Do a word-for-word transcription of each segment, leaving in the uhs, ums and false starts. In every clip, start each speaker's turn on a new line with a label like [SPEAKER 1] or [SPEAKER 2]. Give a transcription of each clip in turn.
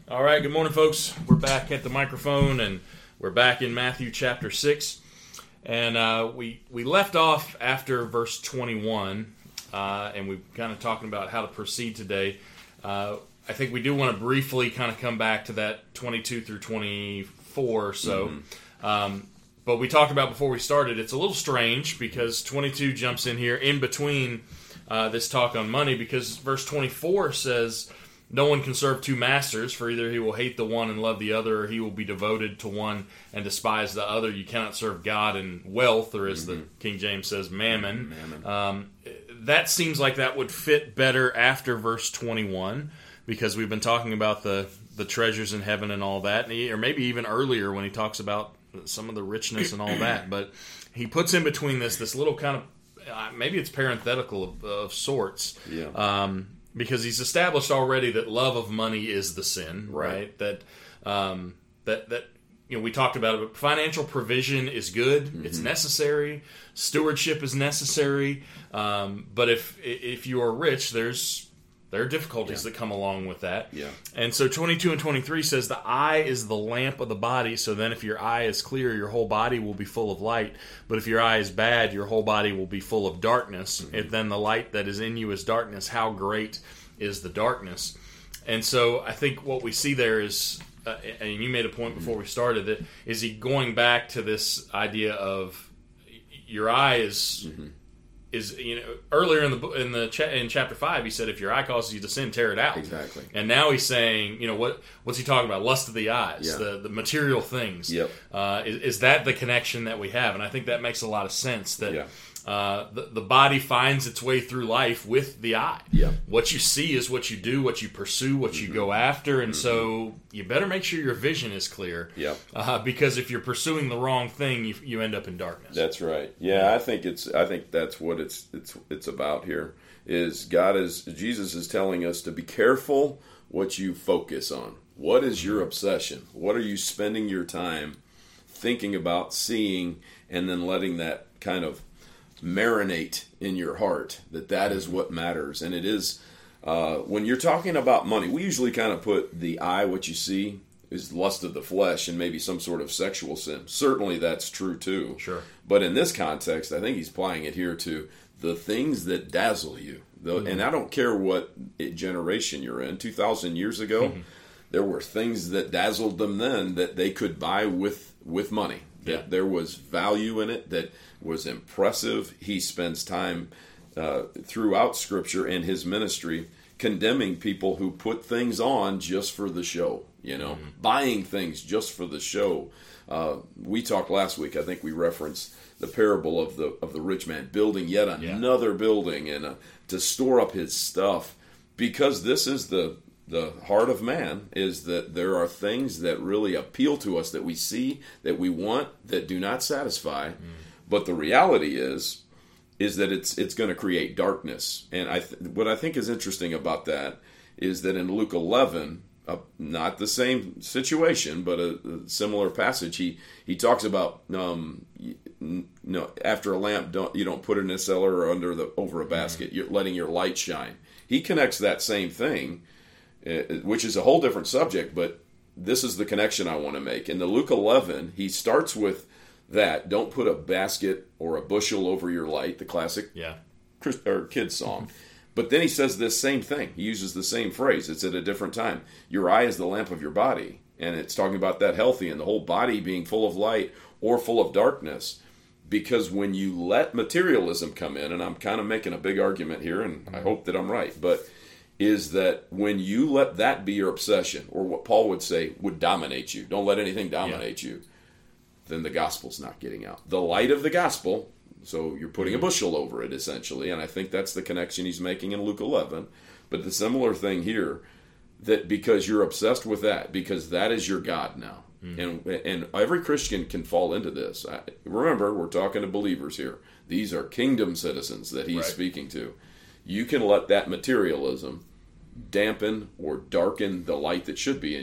[SPEAKER 1] All right, good morning, folks. We're back at the microphone, and we're back in Matthew chapter six. And uh, we we left off after verse twenty-one, uh, and we're kind of talking about how to proceed today. Uh, I think we do want to briefly kind of come back to that twenty-two through twenty-four or so. Mm-hmm. Um, but we talked about before we started, it's a little strange because twenty-two jumps in here in between uh, this talk on money, because verse twenty-four says, "No one can serve two masters, for either he will hate the one and love the other, or he will be devoted to one and despise the other. You cannot serve God and wealth," or as mm-hmm. the King James says, mammon. mammon. Um, that seems like that would fit better after verse twenty-one, because we've been talking about the, the treasures in heaven and all that, and he, or maybe even earlier when he talks about some of the richness and all that. But he puts in between this this little kind of, uh, maybe it's parenthetical of, of sorts.
[SPEAKER 2] Yeah.
[SPEAKER 1] Um, Because he's established already that love of money is the sin, right? right? That, um, that that you know we talked about it. But financial provision is good; mm-hmm. it's necessary. Stewardship is necessary. Um, but if if you are rich, there's there are difficulties yeah. that come along with that.
[SPEAKER 2] Yeah.
[SPEAKER 1] And so twenty-two and twenty-three says the eye is the lamp of the body. So then, if your eye is clear, your whole body will be full of light. But if your eye is bad, your whole body will be full of darkness. Mm-hmm. If then the light that is in you is darkness, how great is the darkness? And so I think what we see there is, uh, and you made a point before we started, that is he going back to this idea of your eye is. Mm-hmm. Is you know earlier in the in the cha- in chapter five he said, if your eye causes you to sin, tear it out.
[SPEAKER 2] Exactly.
[SPEAKER 1] And now he's saying, you know what what's he talking about? Lust of the eyes,
[SPEAKER 2] yeah.
[SPEAKER 1] the the material things.
[SPEAKER 2] Yep.
[SPEAKER 1] Uh, is, is that the connection that we have? And I think that makes a lot of sense. That
[SPEAKER 2] yeah.
[SPEAKER 1] uh, the the body finds its way through life with the eye.
[SPEAKER 2] Yeah.
[SPEAKER 1] What you see is what you do, what you pursue, what mm-hmm. you go after, and mm-hmm. so you better make sure your vision is clear.
[SPEAKER 2] Yeah.
[SPEAKER 1] Uh, because if you're pursuing the wrong thing, you you end up in darkness.
[SPEAKER 2] That's right. Yeah, I think it's I think that's what it's it's it's about here. Is God is Jesus is telling us to be careful what you focus on. What is your obsession? What are you spending your time thinking about, seeing, and then letting that kind of marinate in your heart, that that is what matters. And it is, uh, when you're talking about money, we usually kind of put the eye, what you see, is lust of the flesh and maybe some sort of sexual sin. Certainly that's true too.
[SPEAKER 1] Sure.
[SPEAKER 2] But in this context, I think he's applying it here to the things that dazzle you. The, mm-hmm. And I don't care what generation you're in. two thousand years ago, mm-hmm. there were things that dazzled them then that they could buy with, with money. That yeah. there was value in it that was impressive. He spends time uh, throughout Scripture in his ministry condemning people who put things on just for the show, you know, mm-hmm. buying things just for the show. Uh, we talked last week, I think we referenced the parable of the of the rich man building yet another yeah. building and uh, to store up his stuff, because this is the the heart of man, is that there are things that really appeal to us that we see, that we want, that do not satisfy. Mm. But the reality is, is that it's it's going to create darkness. And I th- what I think is interesting about that is that in Luke eleven, uh, not the same situation, but a, a similar passage, he he talks about um, you know, after a lamp, don't you don't put it in a cellar or under the over a basket. Mm. You're letting your light shine. He connects that same thing, which is a whole different subject, but this is the connection I want to make. In the Luke eleven, he starts with that, don't put a basket or a bushel over your light, the classic
[SPEAKER 1] yeah.
[SPEAKER 2] or kids song. But then he says this same thing. He uses the same phrase. It's at a different time. Your eye is the lamp of your body. And it's talking about that healthy and the whole body being full of light or full of darkness. Because when you let materialism come in, and I'm kind of making a big argument here, and I hope that I'm right, but is that when you let that be your obsession, or what Paul would say would dominate you, don't let anything dominate yeah. you, then the gospel's not getting out. The light of the gospel, so you're putting mm-hmm. a bushel over it essentially, and I think that's the connection he's making in Luke eleven. But the similar thing here, that because you're obsessed with that, because that is your God now. Mm-hmm. And and every Christian can fall into this. I, remember, we're talking to believers here. These are kingdom citizens that he's right. speaking to. You can let that materialism dampen or darken the light that should be in you.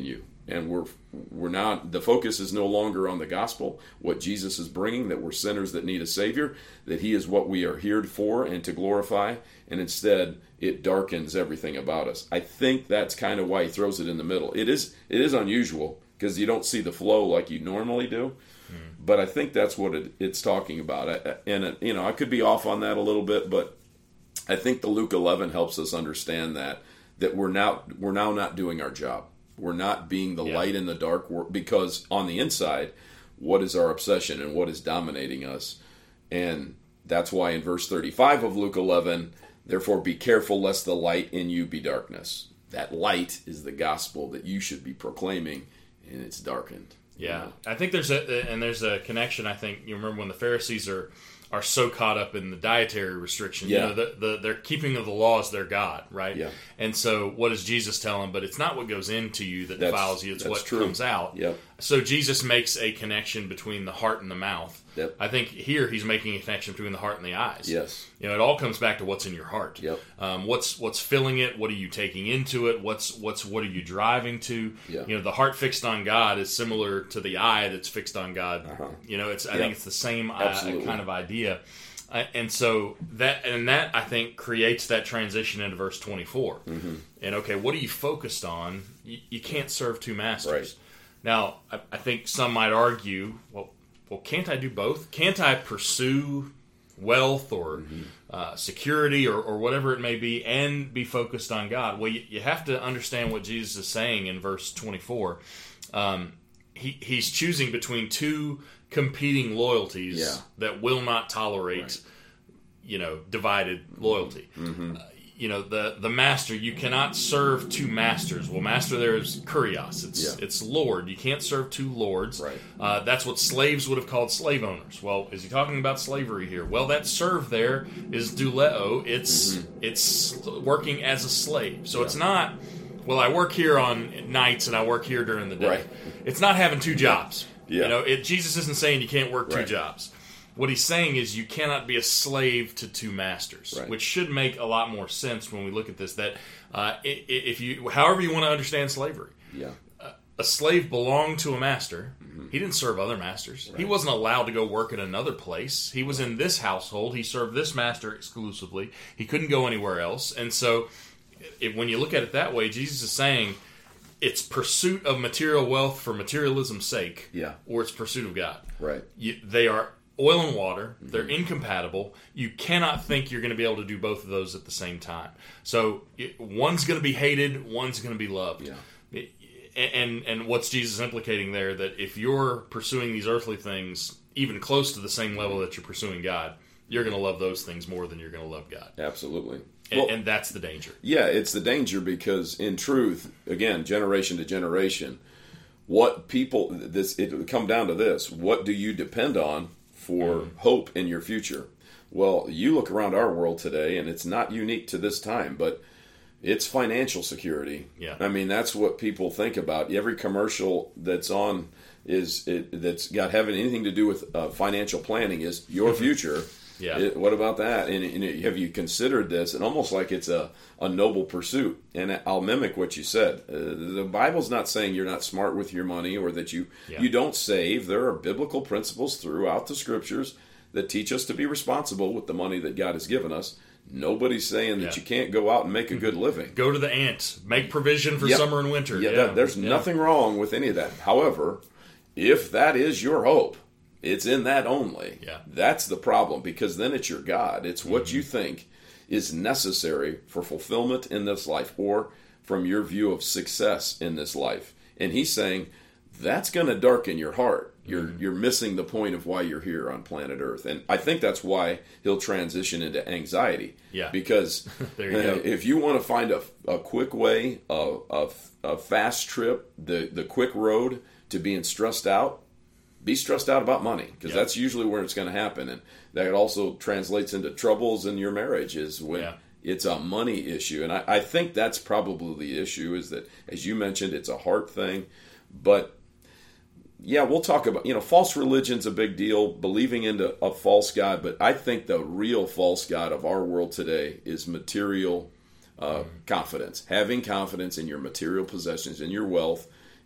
[SPEAKER 2] and we're we're not, the focus is no longer on the gospel, what Jesus is bringing, that we're sinners that need a Savior, that He is what we are here for and to glorify, and instead it darkens everything about us. I think that's kind of why He throws it in the middle. It is it is unusual because you don't see the flow like you normally do, mm. but I think that's what it, it's talking about. I, and it, you know, I could be off on that a little bit, but I think the Luke eleven helps us understand that that we're now we're now not doing our job. We're not being the yeah. light in the dark, because on the inside, what is our obsession and what is dominating us? And that's why in verse thirty-five of Luke eleven, therefore be careful lest the light in you be darkness. That light is the gospel that you should be proclaiming, and it's darkened.
[SPEAKER 1] Yeah, you know? I think there's a and there's a connection. I think you remember when the Pharisees are. are so caught up in the dietary restriction.
[SPEAKER 2] Yeah.
[SPEAKER 1] You know, the, the, their keeping of the law is their God, right?
[SPEAKER 2] Yeah.
[SPEAKER 1] And so what does Jesus tell them? But it's not what goes into you that
[SPEAKER 2] that's,
[SPEAKER 1] defiles you, it's what
[SPEAKER 2] true.
[SPEAKER 1] comes out.
[SPEAKER 2] Yep.
[SPEAKER 1] So Jesus makes a connection between the heart and the mouth.
[SPEAKER 2] Yep.
[SPEAKER 1] I think here he's making a connection between the heart and the eyes.
[SPEAKER 2] Yes.
[SPEAKER 1] You know, it all comes back to what's in your heart.
[SPEAKER 2] Yep.
[SPEAKER 1] Um, what's what's filling it? What are you taking into it? What's what's what are you driving to?
[SPEAKER 2] Yeah.
[SPEAKER 1] You know, the heart fixed on God is similar to the eye that's fixed on God. Uh-huh. You know, it's I
[SPEAKER 2] yep.
[SPEAKER 1] think it's the same uh, kind of idea. Uh, and so that and that I think creates that transition into verse twenty-four. Mm-hmm. And okay, what are you focused on? You, you can't serve two masters.
[SPEAKER 2] Right.
[SPEAKER 1] Now, I, I think some might argue, well, well, can't I do both? Can't I pursue wealth or mm-hmm. uh, security or, or whatever it may be and be focused on God? Well, you, you have to understand what Jesus is saying in verse twenty-four. Um, he, he's choosing between two competing loyalties
[SPEAKER 2] yeah.
[SPEAKER 1] that will not tolerate, right. you know, divided loyalty.
[SPEAKER 2] Mm-hmm.
[SPEAKER 1] Uh, you know, the the master, you cannot serve two masters. Well, master there is kurios. It's
[SPEAKER 2] yeah.
[SPEAKER 1] it's lord. You can't serve two lords.
[SPEAKER 2] Right.
[SPEAKER 1] Uh, that's what slaves would have called slave owners. Well, is he talking about slavery here? Well, that serve there is douleo. It's mm-hmm. it's working as a slave. So yeah. it's not, well, I work here on nights and I work here during the day.
[SPEAKER 2] Right.
[SPEAKER 1] It's not having two jobs.
[SPEAKER 2] Yeah.
[SPEAKER 1] You know, it, Jesus isn't saying you can't work two
[SPEAKER 2] right.
[SPEAKER 1] jobs. What he's saying is you cannot be a slave to two masters,
[SPEAKER 2] right.
[SPEAKER 1] which should make a lot more sense when we look at this. That uh, if you, however you want to understand slavery,
[SPEAKER 2] yeah,
[SPEAKER 1] uh, a slave belonged to a master.
[SPEAKER 2] Mm-hmm.
[SPEAKER 1] He didn't serve other masters.
[SPEAKER 2] Right.
[SPEAKER 1] He wasn't allowed to go work at another place. He was in this household. He served this master exclusively. He couldn't go anywhere else. And so, if, when you look at it that way, Jesus is saying it's pursuit of material wealth for materialism's sake,
[SPEAKER 2] yeah,
[SPEAKER 1] or it's pursuit of God.
[SPEAKER 2] Right.
[SPEAKER 1] You, they are oil and water. They're incompatible. You cannot think you're going to be able to do both of those at the same time. So it, one's going to be hated, one's going to be loved.
[SPEAKER 2] Yeah.
[SPEAKER 1] It, and and what's Jesus implicating there? That if you're pursuing these earthly things even close to the same level that you're pursuing God, you're going to love those things more than you're going to love God.
[SPEAKER 2] Absolutely.
[SPEAKER 1] And,
[SPEAKER 2] well,
[SPEAKER 1] and that's the danger.
[SPEAKER 2] Yeah, it's the danger because in truth, again, generation to generation, what people, this it would come down to this: what do you depend on for mm. hope in your future? Well, you look around our world today, and it's not unique to this time, but it's financial security.
[SPEAKER 1] Yeah,
[SPEAKER 2] I mean that's what people think about. Every commercial that's on is it, that's got having anything to do with uh, financial planning is your future.
[SPEAKER 1] Yeah.
[SPEAKER 2] It, what about that? And, and have you considered this? And almost like it's a, a noble pursuit. And I'll mimic what you said. Uh, the Bible's not saying you're not smart with your money or that you
[SPEAKER 1] yeah.
[SPEAKER 2] you don't save. There are biblical principles throughout the Scriptures that teach us to be responsible with the money that God has given us. Nobody's saying that
[SPEAKER 1] yeah.
[SPEAKER 2] you can't go out and make a good living.
[SPEAKER 1] Go to the ant. Make provision for
[SPEAKER 2] yep.
[SPEAKER 1] summer and winter.
[SPEAKER 2] Yeah,
[SPEAKER 1] yeah.
[SPEAKER 2] That, there's
[SPEAKER 1] yeah.
[SPEAKER 2] nothing wrong with any of that. However, if that is your hope, it's in that only.
[SPEAKER 1] Yeah.
[SPEAKER 2] That's the problem, because then it's your God. It's what mm-hmm. you think is necessary for fulfillment in this life or from your view of success in this life. And he's saying that's going to darken your heart. You're mm-hmm. you're missing the point of why you're here on planet Earth. And I think that's why he'll transition into anxiety.
[SPEAKER 1] Yeah.
[SPEAKER 2] Because
[SPEAKER 1] there you go.
[SPEAKER 2] If you want to find a, a quick way, a, a, a fast trip, the, the quick road to being stressed out, be stressed out about money, because
[SPEAKER 1] yep.
[SPEAKER 2] that's usually where it's going to happen. And that also translates into troubles in your marriage is when
[SPEAKER 1] yeah.
[SPEAKER 2] it's a money issue. And I, I think that's probably the issue is that, as you mentioned, it's a heart thing. But yeah, we'll talk about, you know, false religion's a big deal, believing into a false God. But I think the real false God of our world today is material uh, mm. confidence, having confidence in your material possessions, in your wealth,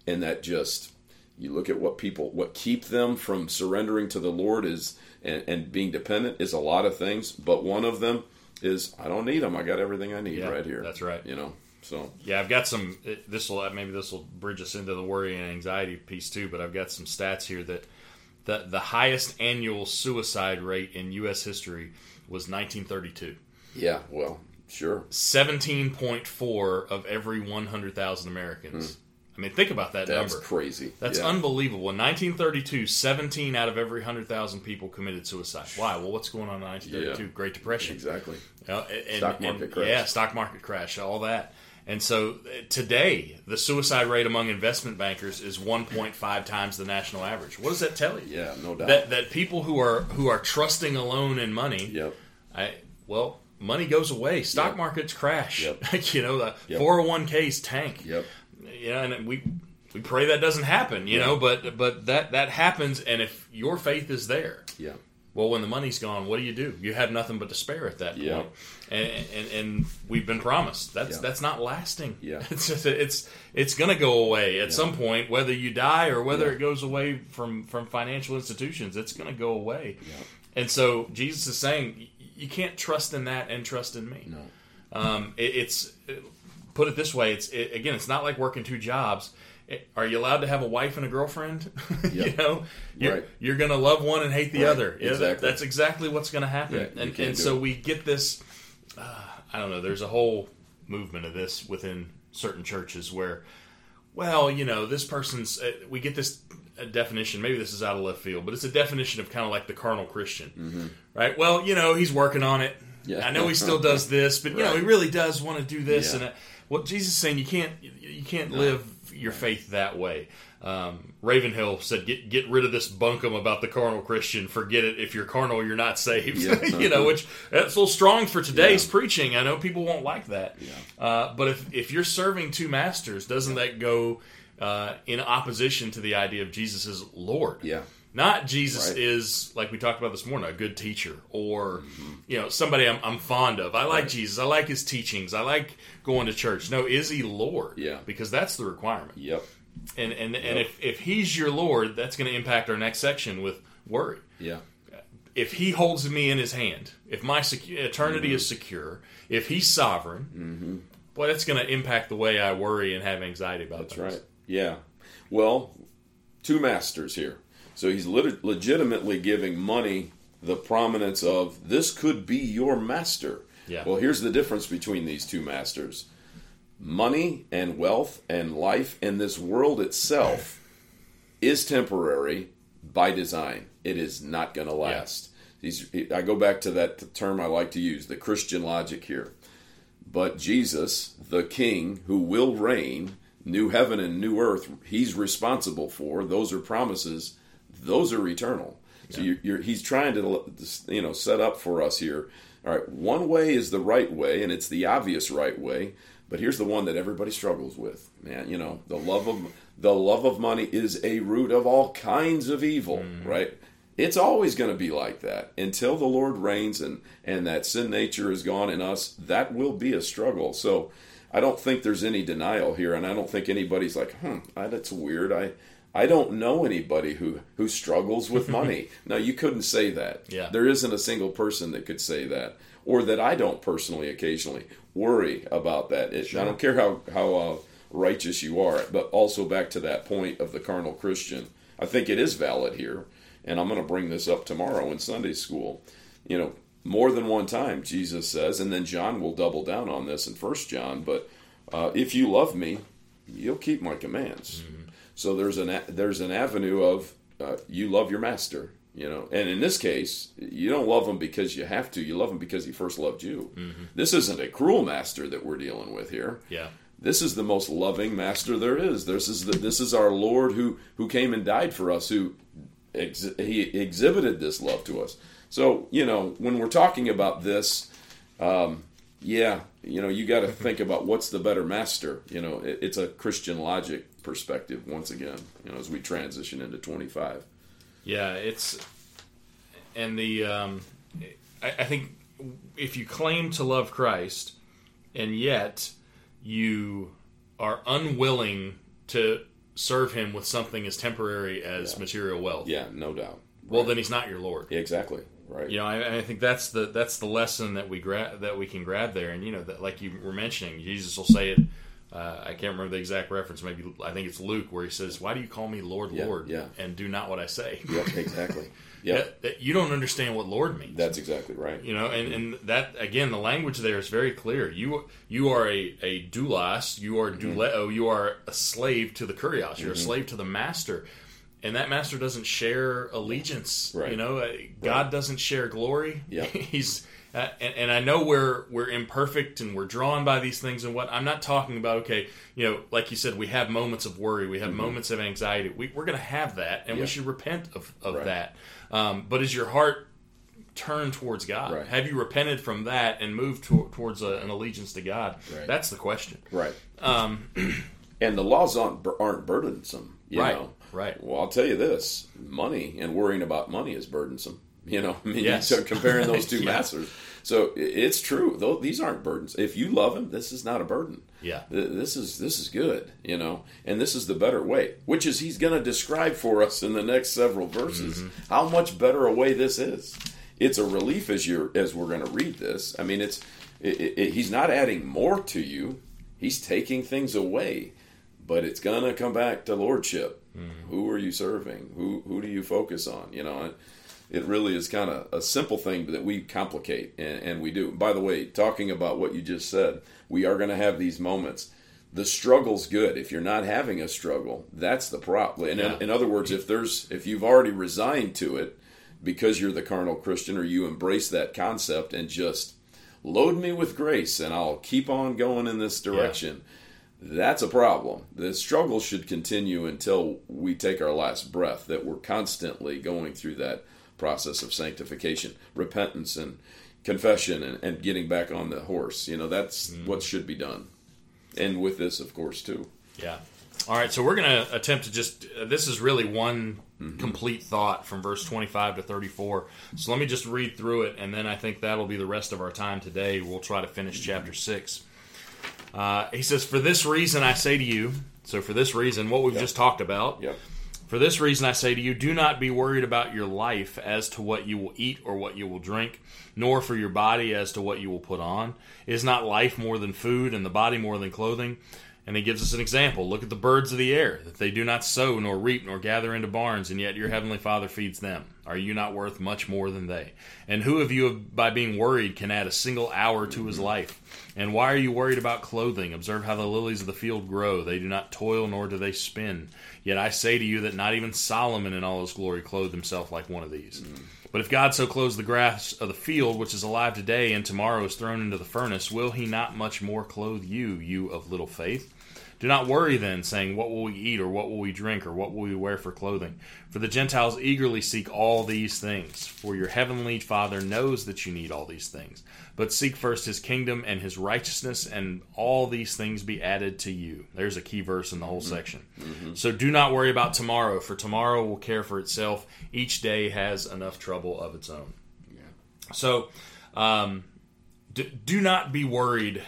[SPEAKER 2] and that just, you look at what people, what keep them from surrendering to the Lord is, and, and being dependent is a lot of things, but one of them is, I don't need them. I got everything I need
[SPEAKER 1] yeah,
[SPEAKER 2] right here.
[SPEAKER 1] That's right.
[SPEAKER 2] You know, so.
[SPEAKER 1] Yeah, I've got some, this will, maybe this will bridge us into the worry and anxiety piece too, but I've got some stats here that the, the highest annual suicide rate in U S history was nineteen thirty-two.
[SPEAKER 2] Yeah, well, sure.
[SPEAKER 1] seventeen point four of every one hundred thousand Americans. Hmm. I mean, think about that
[SPEAKER 2] That's
[SPEAKER 1] number.
[SPEAKER 2] That's crazy.
[SPEAKER 1] That's
[SPEAKER 2] yeah.
[SPEAKER 1] unbelievable. In nineteen thirty-two, seventeen out of every one hundred thousand people committed suicide. Why? Well, what's going on in nineteen thirty-two? Yeah. Great Depression.
[SPEAKER 2] Exactly.
[SPEAKER 1] You know, and,
[SPEAKER 2] stock market
[SPEAKER 1] and,
[SPEAKER 2] crash.
[SPEAKER 1] Yeah, stock market crash, all that. And so today, the suicide rate among investment bankers is one point five times the national average. What does that tell you?
[SPEAKER 2] Yeah, no doubt.
[SPEAKER 1] That that people who are who are trusting alone in money,
[SPEAKER 2] yep.
[SPEAKER 1] I well, money goes away. Stock
[SPEAKER 2] yep.
[SPEAKER 1] markets crash.
[SPEAKER 2] Yep.
[SPEAKER 1] You know, the
[SPEAKER 2] yep.
[SPEAKER 1] four oh one k's tank.
[SPEAKER 2] Yep.
[SPEAKER 1] Yeah, and we we pray that doesn't happen, you yeah. know, but but that that happens, and if your faith is there,
[SPEAKER 2] yeah.
[SPEAKER 1] well, when the money's gone, what do you do? You have nothing but despair at that point,
[SPEAKER 2] yeah.
[SPEAKER 1] and, and and we've been promised that's
[SPEAKER 2] yeah.
[SPEAKER 1] that's not lasting.
[SPEAKER 2] Yeah,
[SPEAKER 1] it's just, it's it's going to go away at
[SPEAKER 2] yeah.
[SPEAKER 1] some point, whether you die or whether
[SPEAKER 2] yeah.
[SPEAKER 1] it goes away from from financial institutions. It's going to go away,
[SPEAKER 2] yeah.
[SPEAKER 1] and so Jesus is saying you can't trust in that and trust in me.
[SPEAKER 2] No,
[SPEAKER 1] um, it, it's put it this way. It's it, again, it's not like working two jobs. Are you allowed to have a wife and a girlfriend?
[SPEAKER 2] Yep.
[SPEAKER 1] you know, you're,
[SPEAKER 2] right.
[SPEAKER 1] you're going to love one and hate the
[SPEAKER 2] right.
[SPEAKER 1] other. Yeah,
[SPEAKER 2] exactly.
[SPEAKER 1] that, that's exactly what's going to happen.
[SPEAKER 2] Yeah,
[SPEAKER 1] and and so it. we get this, uh, I don't know, there's a whole movement of this within certain churches where, well, you know, this person's, uh, we get this uh, definition, maybe this is out of left field, but it's a definition of kind of like the carnal Christian,
[SPEAKER 2] mm-hmm.
[SPEAKER 1] right? Well, you know, he's working on it.
[SPEAKER 2] Yeah.
[SPEAKER 1] I know he still does this, but, you
[SPEAKER 2] right.
[SPEAKER 1] know, he really does want to do this.
[SPEAKER 2] Yeah.
[SPEAKER 1] And uh, well, Jesus is saying you can't, you can't
[SPEAKER 2] no.
[SPEAKER 1] live your faith that way. Um, Ravenhill said, "Get get rid of this bunkum about the carnal Christian. Forget it. If you're carnal, you're not saved."
[SPEAKER 2] Yeah.
[SPEAKER 1] you know, which that's a little strong for today's
[SPEAKER 2] yeah.
[SPEAKER 1] preaching. I know people won't like that.
[SPEAKER 2] Yeah.
[SPEAKER 1] Uh, but if if you're serving two masters, doesn't that go uh, in opposition to the idea of Jesus as Lord?
[SPEAKER 2] Yeah.
[SPEAKER 1] Not Jesus
[SPEAKER 2] right.
[SPEAKER 1] is, like we talked about this morning, a good teacher, or
[SPEAKER 2] mm-hmm.
[SPEAKER 1] you know, somebody I'm, I'm fond of. I like
[SPEAKER 2] right.
[SPEAKER 1] Jesus. I like his teachings. I like going to church. No, is he Lord?
[SPEAKER 2] Yeah.
[SPEAKER 1] Because that's the requirement.
[SPEAKER 2] Yep.
[SPEAKER 1] And and,
[SPEAKER 2] yep.
[SPEAKER 1] and if, if he's your Lord, that's going to impact our next section with worry.
[SPEAKER 2] Yeah.
[SPEAKER 1] If he holds me in his hand, if my secu- eternity mm-hmm. is secure, if he's sovereign,
[SPEAKER 2] mm-hmm.
[SPEAKER 1] boy, that's going to impact the way I worry and have anxiety about
[SPEAKER 2] That's
[SPEAKER 1] things.
[SPEAKER 2] right. Yeah. Well, two masters here. So he's lit- legitimately giving money the prominence of, this could be your master.
[SPEAKER 1] Yeah.
[SPEAKER 2] Well, here's the difference between these two masters. Money and wealth and life and this world itself is temporary by design. It is not going to last. Yeah. These, I go back to that term I like to use, the Christian logic here. But Jesus, the King who will reign, new heaven and new earth, he's responsible for. Those are promises. Those are eternal. Yeah. So you're, you're, he's trying to, you know, set up for us here. All right, one way is the right way, and it's the obvious right way. But here's the one that everybody struggles with, man. You know, the love of the love of money is a root of all kinds of evil, mm. right? It's always going to be like that until the Lord reigns and and that sin nature is gone in us. That will be a struggle. So I don't think there's any denial here, and I don't think anybody's like, hmm, that's weird. I I don't know anybody who who struggles with money. No, you couldn't say that.
[SPEAKER 1] Yeah.
[SPEAKER 2] There isn't a single person that could say that, or that I don't personally occasionally worry about that. It, sure. I don't care how how uh, righteous you are, but also back to that point of the carnal Christian. I think it is valid here, and I'm going to bring this up tomorrow in Sunday school. You know, more than one time Jesus says, and then John will double down on this in First John. But uh, if you love me, you'll keep my commands. Mm-hmm. So there's an there's an avenue of uh, you love your master. You know, and in this case, you don't love him because you have to. You love him because he first loved you. Mm-hmm. This isn't a cruel master that we're dealing with here.
[SPEAKER 1] Yeah,
[SPEAKER 2] this is the most loving master there is. This is the, this is our Lord who who came and died for us. Who ex- he exhibited this love to us. So you know, when we're talking about this, um, yeah, you know, you got to think about what's the better master. You know, it, it's a Christian logic perspective once again. You know, as we transition into twenty-five.
[SPEAKER 1] Yeah, it's, and the, um, I, I think if you claim to love Christ, and yet you are unwilling to serve him with something as temporary as
[SPEAKER 2] Yeah.
[SPEAKER 1] material wealth,
[SPEAKER 2] Yeah, no doubt.
[SPEAKER 1] well,
[SPEAKER 2] Right.
[SPEAKER 1] then he's not your Lord.
[SPEAKER 2] Exactly. Right.
[SPEAKER 1] You know, I, I think that's the that's the lesson that we grab that we can grab there, and you know, that like you were mentioning, Jesus will say it. Uh, I can't remember the exact reference. Maybe I think it's Luke where he says, "Why do you call me Lord,
[SPEAKER 2] Yeah,
[SPEAKER 1] Lord,
[SPEAKER 2] yeah.
[SPEAKER 1] and do not what I say?"
[SPEAKER 2] Yep, exactly. Yeah.
[SPEAKER 1] That- that you don't understand what Lord means.
[SPEAKER 2] That's exactly right.
[SPEAKER 1] You know, and, and that again, the language there is very clear. You you are a, a doulos, you are douleo, you are a slave to the kurios, you're a slave to the master, and that master doesn't share allegiance.
[SPEAKER 2] Right.
[SPEAKER 1] You know, uh, God doesn't share glory.
[SPEAKER 2] Yeah.
[SPEAKER 1] He's uh, and, and I know we're we're imperfect and we're drawn by these things. And what I'm not talking about, okay, you know, like you said, we have moments of worry, we have moments of anxiety. We, we're going to have that, and
[SPEAKER 2] Yeah.
[SPEAKER 1] we should repent of of
[SPEAKER 2] Right.
[SPEAKER 1] that. Um, but is your heart turned towards God?
[SPEAKER 2] Right.
[SPEAKER 1] Have you repented from that and moved to, towards a, an allegiance to God?
[SPEAKER 2] Right.
[SPEAKER 1] That's the question.
[SPEAKER 2] Right.
[SPEAKER 1] Um,
[SPEAKER 2] And the laws aren't aren't burdensome. You
[SPEAKER 1] Right,
[SPEAKER 2] know.
[SPEAKER 1] right.
[SPEAKER 2] Well, I'll tell you this: money and worrying about money is burdensome. You know, I mean,
[SPEAKER 1] Yes.
[SPEAKER 2] so comparing those two
[SPEAKER 1] Yeah.
[SPEAKER 2] masters. So i- it's true. Though these aren't burdens. If you love him, this is not a burden.
[SPEAKER 1] Yeah.
[SPEAKER 2] Th- This is this is good. You know, and this is the better way, which is he's going to describe for us in the next several verses
[SPEAKER 1] Mm-hmm.
[SPEAKER 2] how much better a way this is. It's a relief as you're as we're going to read this. I mean, it's it, it, he's not adding more to you. He's taking things away. But it's gonna come back to lordship. Mm-hmm. Who are you serving? Who who do you focus on? You know, it, it really is kind of a simple thing that we complicate, and, and we do. By the way, talking about what you just said, we are going to have these moments. The struggle's good. If you're not having a struggle, that's the problem. In,
[SPEAKER 1] Yeah.
[SPEAKER 2] in other words, if there's if you've already resigned to it because you're the carnal Christian, or you embrace that concept and just load me with grace, and I'll keep on going in this direction. Yeah. That's a problem. The struggle should continue until we take our last breath, that we're constantly going through that process of sanctification, repentance, and confession, and, and getting back on the horse. You know, that's mm. what should be done. And with this, of course, too.
[SPEAKER 1] Yeah. All right, so we're going to attempt to just, uh, this is really one mm-hmm. complete thought from verse twenty-five to thirty-four. So let me just read through it, and then I think that'll be the rest of our time today. We'll try to finish mm-hmm. chapter six. Uh, he says, "For this reason I say to you," so for this reason, what we've yep. just talked about,
[SPEAKER 2] yep.
[SPEAKER 1] "For this reason I say to you, do not be worried about your life as to what you will eat or what you will drink, nor for your body as to what you will put on. Is not life more than food, and the body more than clothing?" And he gives us an example. "Look at the birds of the air, that they do not sow, nor reap, nor gather into barns, and yet your heavenly Father feeds them. Are you not worth much more than they? And who of you, by being worried, can add a single hour to his life? And why are you worried about clothing? Observe how the lilies of the field grow. They do not toil, nor do they spin. Yet I say to you that not even Solomon in all his glory clothed himself like one of these. Mm. But if God so clothes the grass of the field, which is alive today and tomorrow is thrown into the furnace, will he not much more clothe you, you of little faith? Do not worry then, saying, what will we eat, or what will we drink, or what will we wear for clothing? For the Gentiles eagerly seek all these things. For your heavenly Father knows that you need all these things. But seek first his kingdom and his righteousness, and all these things be added to you." There's a key verse in the whole mm-hmm. section. Mm-hmm. "So do not worry about tomorrow, for tomorrow will care for itself. Each day has enough trouble of its own." Yeah. So um, d- do not be worried.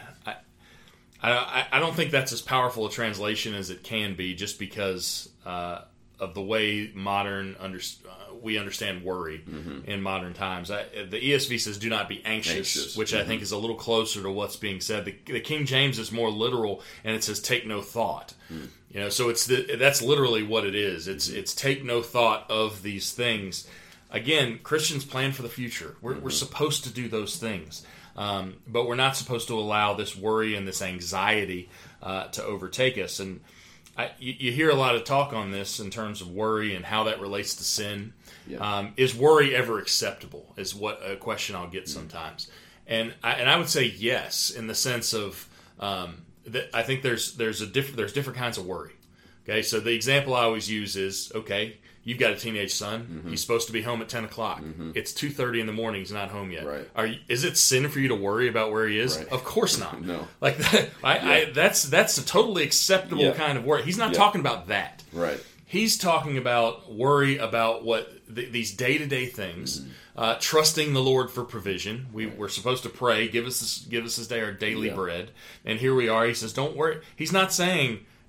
[SPEAKER 1] I, I don't think that's as powerful a translation as it can be, just because uh, of the way modern under, uh, we understand worry mm-hmm. in modern times. I, the E S V says, "Do not be anxious,", anxious. which mm-hmm. I think is a little closer to what's being said. The, the King James is more literal, and it says, "Take no thought." Mm. You know, so it's the, that's literally what it is. It's mm-hmm. it's take no thought of these things. Again, Christians plan for the future. We're, mm-hmm. we're supposed to do those things. Um, but we're not supposed to allow this worry and this anxiety uh, to overtake us. And I, you, you hear a lot of talk on this in terms of worry and how that relates to sin. Yeah. Um, is worry ever acceptable? Is what a question I'll get sometimes. And I, and I would say yes, in the sense of um, that I think there's there's a different there's different kinds of worry. Okay, so the example I always use is, okay, you've got a teenage son. Mm-hmm. He's supposed to be home at ten o'clock. Mm-hmm. It's two thirty in the morning. He's not home yet.
[SPEAKER 2] Right.
[SPEAKER 1] Are you, is it sin for you to worry about where he is?
[SPEAKER 2] Right.
[SPEAKER 1] Of course not.
[SPEAKER 2] No.
[SPEAKER 1] Like that, I,
[SPEAKER 2] yeah.
[SPEAKER 1] I, that's that's a totally acceptable
[SPEAKER 2] yeah.
[SPEAKER 1] kind of worry. He's not
[SPEAKER 2] yeah.
[SPEAKER 1] talking about that.
[SPEAKER 2] Right.
[SPEAKER 1] He's talking about worry about what th- these day-to-day things, mm-hmm. uh, trusting the Lord for provision. We, right. We're supposed to pray, give us this, give us this day our daily yeah. bread. And here we are. He says, don't worry. He's not saying,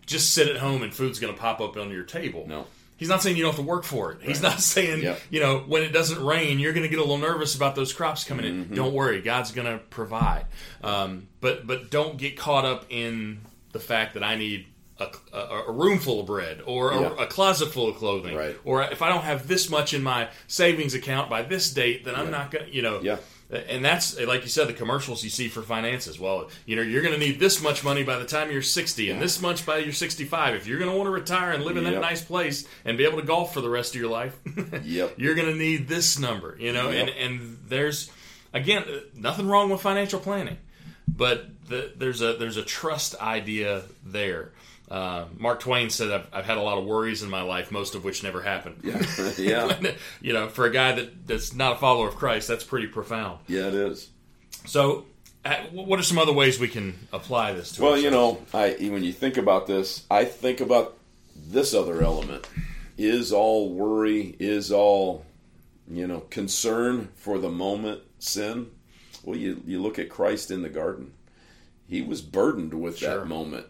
[SPEAKER 1] just sit at home and food's going to pop up on your table.
[SPEAKER 2] No.
[SPEAKER 1] He's not saying you don't have to work for it. He's not saying,
[SPEAKER 2] yep.
[SPEAKER 1] you know, when it doesn't rain, you're going to get a little nervous about those crops coming in.
[SPEAKER 2] Mm-hmm.
[SPEAKER 1] Don't worry. God's going to provide. Um, but but don't get caught up in the fact that I need a, a, a room full of bread or a,
[SPEAKER 2] yeah.
[SPEAKER 1] a closet full of clothing.
[SPEAKER 2] Right.
[SPEAKER 1] Or if I don't have this much in my savings account by this date, then I'm
[SPEAKER 2] yeah.
[SPEAKER 1] not going to, you know.
[SPEAKER 2] Yeah.
[SPEAKER 1] And that's, like you said, the commercials you see for finances. Well, you know, you're going to need this much money by the time you're sixty and this much by you're sixty-five. If you're going to want to retire and live in
[SPEAKER 2] yep.
[SPEAKER 1] that nice place and be able to golf for the rest of your life,
[SPEAKER 2] yep.
[SPEAKER 1] you're going to need this number, you know.
[SPEAKER 2] Yep.
[SPEAKER 1] And, and there's, again, nothing wrong with financial planning, but the, there's a there's a trust idea there. Uh, Mark Twain said, I've, I've had a lot of worries in my life, most of which never happened.
[SPEAKER 2] Yeah, yeah.
[SPEAKER 1] You know, for a guy that, that's not a follower of Christ, that's pretty profound.
[SPEAKER 2] Yeah, it is.
[SPEAKER 1] So, uh, what are some other ways we can apply this to
[SPEAKER 2] Well,
[SPEAKER 1] ourselves?
[SPEAKER 2] you know, I when you think about this, I think about this other element. Is all worry, is all, you know, concern for the moment sin? Well, you, you look at Christ in the garden. He was burdened with
[SPEAKER 1] Sure.
[SPEAKER 2] that moment.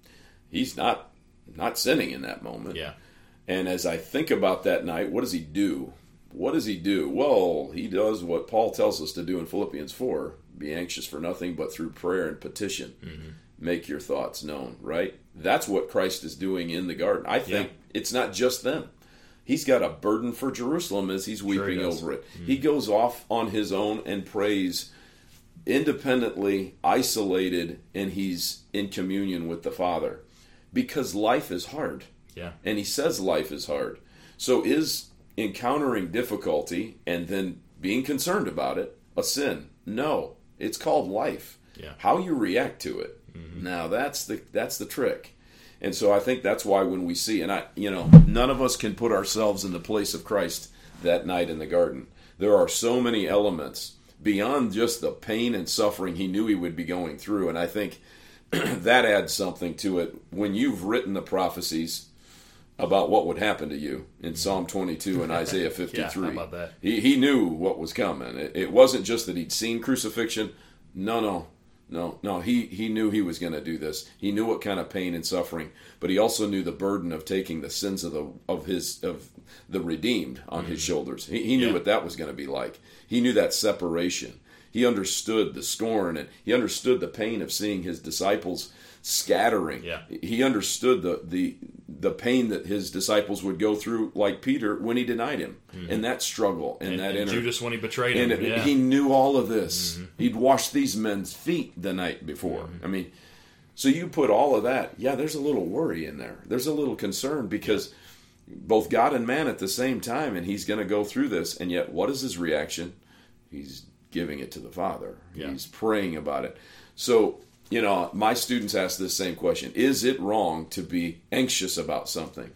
[SPEAKER 2] He's not not sinning in that moment.
[SPEAKER 1] Yeah.
[SPEAKER 2] And as I think about that night, what does he do? What does he do? Well, he does what Paul tells us to do in Philippians four. Be anxious for nothing, but through prayer and petition, mm-hmm. make your thoughts known, right? That's what Christ is doing in the garden. I think yeah. it's not just them. He's got a burden for Jerusalem as he's weeping
[SPEAKER 1] sure he
[SPEAKER 2] over it.
[SPEAKER 1] Mm-hmm.
[SPEAKER 2] He goes off on his own and prays independently, isolated, and he's in communion with the Father. Because life is hard.
[SPEAKER 1] Yeah.
[SPEAKER 2] And he says life is hard. So is encountering difficulty and then being concerned about it a sin? No. It's called life.
[SPEAKER 1] Yeah.
[SPEAKER 2] How you react to it. Mm-hmm. Now that's the that's the trick. And so I think that's why when we see, and I you know, none of us can put ourselves in the place of Christ that night in the garden. There are so many elements beyond just the pain and suffering he knew he would be going through. And I think that adds something to it. When you've written the prophecies about what would happen to you in Psalm twenty-two and Isaiah fifty-three,
[SPEAKER 1] yeah, how about that?
[SPEAKER 2] He, he knew what was coming. It, it wasn't just that he'd seen crucifixion. No, no, no, no. He, he knew he was going to do this. He knew what kind of pain and suffering, but he also knew the burden of taking the sins of the of his of the redeemed on mm-hmm. his shoulders. He, he knew
[SPEAKER 1] yeah.
[SPEAKER 2] what that was going to be like. He knew that separation. He understood the scorn, and he understood the pain of seeing his disciples scattering.
[SPEAKER 1] Yeah.
[SPEAKER 2] He understood the, the the pain that his disciples would go through, like Peter, when he denied him, mm-hmm. and that struggle, and,
[SPEAKER 1] and
[SPEAKER 2] that
[SPEAKER 1] and
[SPEAKER 2] inner...
[SPEAKER 1] Judas when he betrayed him.
[SPEAKER 2] And
[SPEAKER 1] yeah.
[SPEAKER 2] he knew all of this.
[SPEAKER 1] Mm-hmm.
[SPEAKER 2] He'd washed these men's feet the night before.
[SPEAKER 1] Mm-hmm.
[SPEAKER 2] I mean, so you put all of that, yeah, there's a little worry in there. There's a little concern because both God and man at the same time, and he's going to go through this, and yet what is his reaction? He's giving it to the Father.
[SPEAKER 1] Yeah.
[SPEAKER 2] He's praying about it. So, you know, my students ask this same question. Is it wrong to be anxious about something?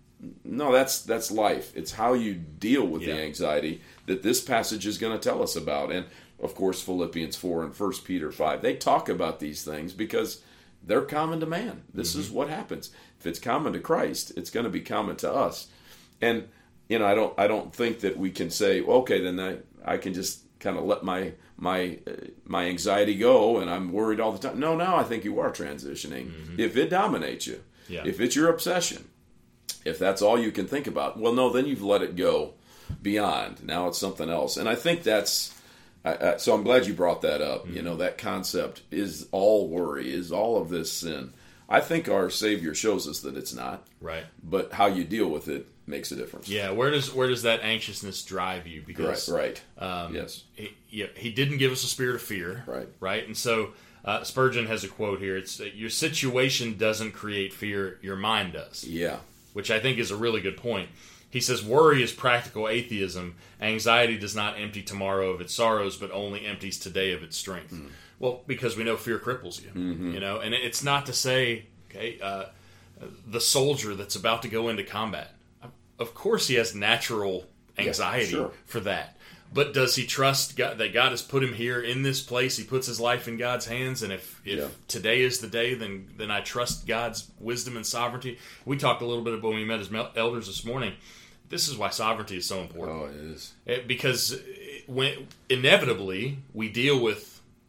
[SPEAKER 2] No, that's that's life. It's how you deal with
[SPEAKER 1] yeah.
[SPEAKER 2] the anxiety that this passage is going to tell us about. And, of course, Philippians four and First Peter five. They talk about these things because they're common to man. This mm-hmm. is what happens. If it's common to Christ, it's going to be common to us. And, you know, I don't I don't think that we can say, well, okay, then I, I can just kind of let my my uh, my anxiety go and I'm worried all the time. No, now I think you are transitioning. Mm-hmm. If it dominates you,
[SPEAKER 1] yeah.
[SPEAKER 2] if it's your obsession, if that's all you can think about, well, no, then you've let it go beyond. Now it's something else. And I think that's, I, I, so I'm glad you brought that up. Mm-hmm. You know, that concept is all worry, is all of this sin. I think our Savior shows us that it's not.
[SPEAKER 1] Right.
[SPEAKER 2] But how you deal with it makes a difference.
[SPEAKER 1] Yeah, where does where does that anxiousness drive you? Because
[SPEAKER 2] right, right.
[SPEAKER 1] Um,
[SPEAKER 2] yes,
[SPEAKER 1] he, yeah, he didn't give us a spirit of fear,
[SPEAKER 2] right,
[SPEAKER 1] right, and so uh, Spurgeon has a quote here. It's your situation doesn't create fear, your mind does.
[SPEAKER 2] Yeah,
[SPEAKER 1] which I think is a really good point. He says worry is practical atheism. Anxiety does not empty tomorrow of its sorrows, but only empties today of its strength. Mm. Well, because we know fear cripples you,
[SPEAKER 2] mm-hmm.
[SPEAKER 1] you know, and it's not to say, okay, uh, the soldier that's about to go into combat. Of course, he has natural anxiety
[SPEAKER 2] yeah, sure.
[SPEAKER 1] for that. But does he trust God, that God has put him here in this place? He puts his life in God's hands, and if, if
[SPEAKER 2] yeah.
[SPEAKER 1] today is the day, then then I trust God's wisdom and sovereignty. We talked a little bit about when we met as elders this morning. This is why sovereignty is so important.
[SPEAKER 2] Oh, it is.
[SPEAKER 1] It, because it, when inevitably we deal with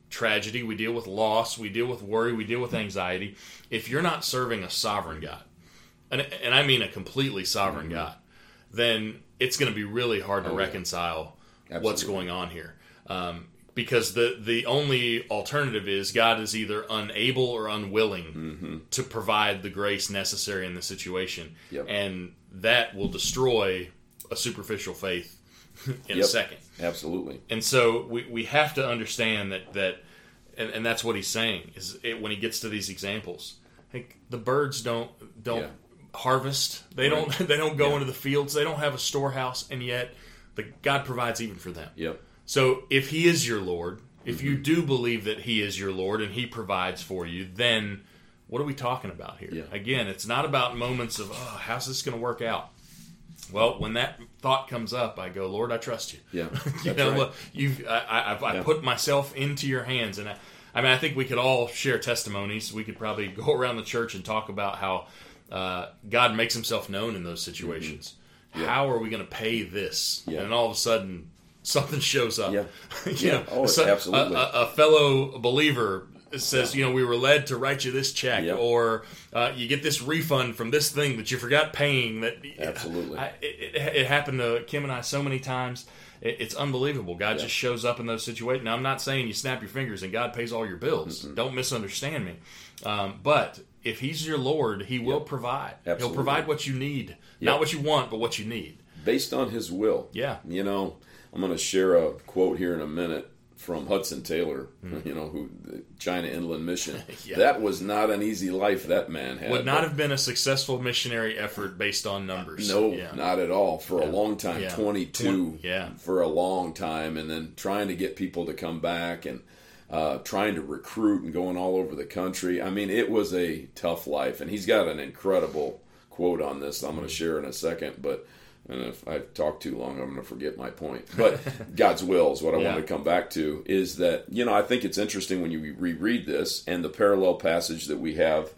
[SPEAKER 1] tragedy, we deal with loss, we deal with worry, we deal with anxiety. If you're not serving a sovereign God, and, and I mean a completely sovereign mm-hmm. God, then it's going to be really hard to oh, reconcile yeah. what's going on here. Um, because the, the only alternative is God is either unable or unwilling mm-hmm. to provide the grace necessary in the situation. Yep. And that will destroy a superficial faith in yep. a second.
[SPEAKER 2] Absolutely.
[SPEAKER 1] And so we, we have to understand that, that and, and that's what he's saying, is it, when he gets to these examples. Like the birds don't don't yeah. harvest. They right. don't they don't go yeah. into the fields. They don't have a storehouse, and yet the God provides even for them.
[SPEAKER 2] Yep.
[SPEAKER 1] So if he is your Lord, if mm-hmm. you do believe that he is your Lord and he provides for you, then what are we talking about here? Yeah. Again, it's not about moments of, oh, how's this going to work out? Well, when that thought comes up, I go, Lord, I trust you.
[SPEAKER 2] Yeah,
[SPEAKER 1] you know, right. look, you've I, I, I yeah. put myself into your hands, and I, I mean, I think we could all share testimonies. We could probably go around the church and talk about how uh, God makes himself known in those situations. Mm-hmm. Yeah. How are we going to pay this? Yeah. And all of a sudden, something shows up.
[SPEAKER 2] Yeah,
[SPEAKER 1] you
[SPEAKER 2] yeah.
[SPEAKER 1] know,
[SPEAKER 2] oh,
[SPEAKER 1] so,
[SPEAKER 2] absolutely.
[SPEAKER 1] A, a fellow believer says, yeah. you know, we were led to write you this check, yep. or uh, you get this refund from this thing that you forgot paying. That
[SPEAKER 2] absolutely,
[SPEAKER 1] I, it, it happened to Kim and I so many times. It, it's unbelievable. God yep. just shows up in those situations. Now, I'm not saying you snap your fingers and God pays all your bills. Mm-hmm. Don't misunderstand me. Um, but if He's your Lord, He will yep. provide.
[SPEAKER 2] Absolutely.
[SPEAKER 1] He'll provide what you need, yep. not what you want, but what you need,
[SPEAKER 2] based on His will.
[SPEAKER 1] Yeah,
[SPEAKER 2] you know, I'm going to share a quote here in a minute from Hudson Taylor, mm. you know, who the China Inland Mission. yeah. That was not an easy life that man had.
[SPEAKER 1] Would not have been a successful missionary effort based on numbers.
[SPEAKER 2] No,
[SPEAKER 1] yeah.
[SPEAKER 2] not at all. For yeah. a long time,
[SPEAKER 1] yeah.
[SPEAKER 2] twenty-two
[SPEAKER 1] yeah.
[SPEAKER 2] for a long time, and then trying to get people to come back and uh, trying to recruit and going all over the country. I mean, it was a tough life, and he's got an incredible quote on this I'm going to share in a second, but and if I talk too long, I'm going to forget my point. But God's will is what I yeah. want to come back to, is that, you know, I think it's interesting when you reread this and the parallel passage that we have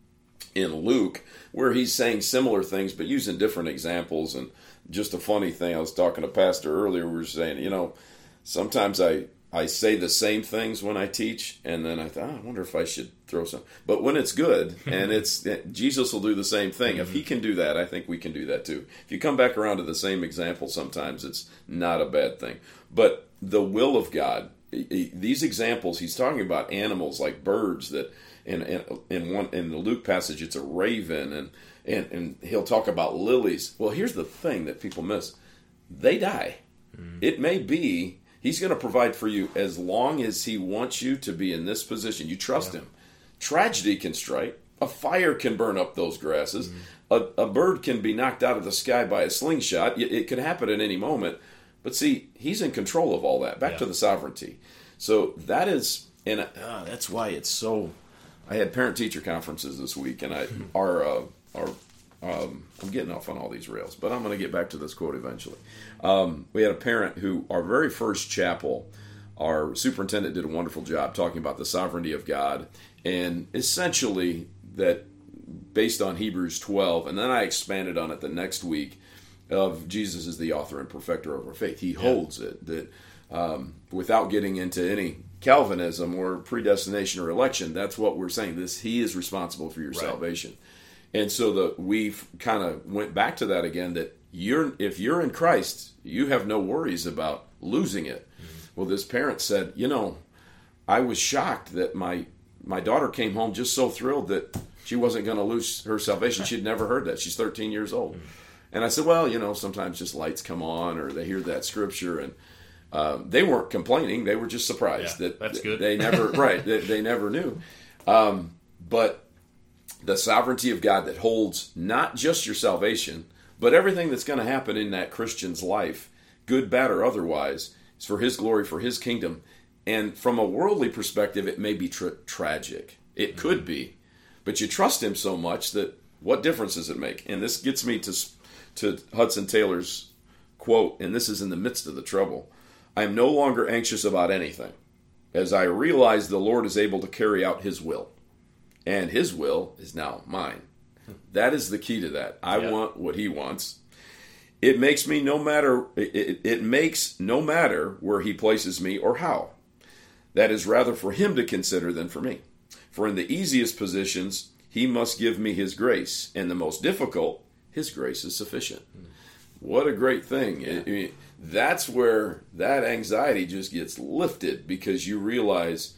[SPEAKER 2] in Luke, where he's saying similar things, but using different examples. And just a funny thing, I was talking to Pastor earlier, we were saying, you know, sometimes I, I say the same things when I teach, and then I thought, oh, I wonder if I should throw some. But when it's good, and it's Jesus will do the same thing. If He can do that, I think we can do that too. If you come back around to the same example, sometimes it's not a bad thing. But the will of God, these examples, he's talking about animals like birds that, in in one in the Luke passage, it's a raven, and and and he'll talk about lilies. Well, here's the thing that people miss: they die. Mm. It may be. He's going to provide for you as long as He wants you to be in this position. You trust yeah. Him. Tragedy can strike. A fire can burn up those grasses. Mm-hmm. A, a bird can be knocked out of the sky by a slingshot. It, it can happen at any moment. But see, He's in control of all that. Back yeah. to the sovereignty. So that is, and uh, that's why it's so. I had parent-teacher conferences this week, and I our uh, our. Um, I'm getting off on all these rails, but I'm going to get back to this quote eventually. Um, we had a parent who, our very first chapel, our superintendent did a wonderful job talking about the sovereignty of God, and essentially that based on Hebrews twelve, and then I expanded on it the next week, of Jesus is the author and perfecter of our faith. He yeah. holds it, that um, without getting into any Calvinism or predestination or election, that's what we're saying. This He is responsible for your right. salvation. And so the we kind of went back to that again, that you're if you're in Christ, you have no worries about losing it. Mm-hmm. Well, this parent said, you know, I was shocked that my my daughter came home just so thrilled that she wasn't going to lose her salvation. She'd never heard that. She's thirteen years old. Mm-hmm. And I said, well, you know, sometimes just lights come on or they hear that scripture, and um, they weren't complaining. They were just surprised
[SPEAKER 1] yeah,
[SPEAKER 2] that
[SPEAKER 1] that's good.
[SPEAKER 2] they never right. They, they never knew. Um, but the sovereignty of God that holds not just your salvation, but everything that's going to happen in that Christian's life, good, bad, or otherwise, is for His glory, for His kingdom. And from a worldly perspective, it may be tra- tragic. It mm-hmm. could be. But you trust Him so much that what difference does it make? And this gets me to, to Hudson Taylor's quote, and this is in the midst of the trouble. I am no longer anxious about anything, as I realize the Lord is able to carry out His will. And His will is now mine. That is the key to that. I yep. want what He wants. It makes me no matter. It, it, it makes no matter where He places me or how. That is rather for him to consider than for me. For in the easiest positions, he must give me his grace. And the most difficult, his grace is sufficient. Mm. What a great thing. Yeah. I mean, that's where that anxiety just gets lifted, because you realize,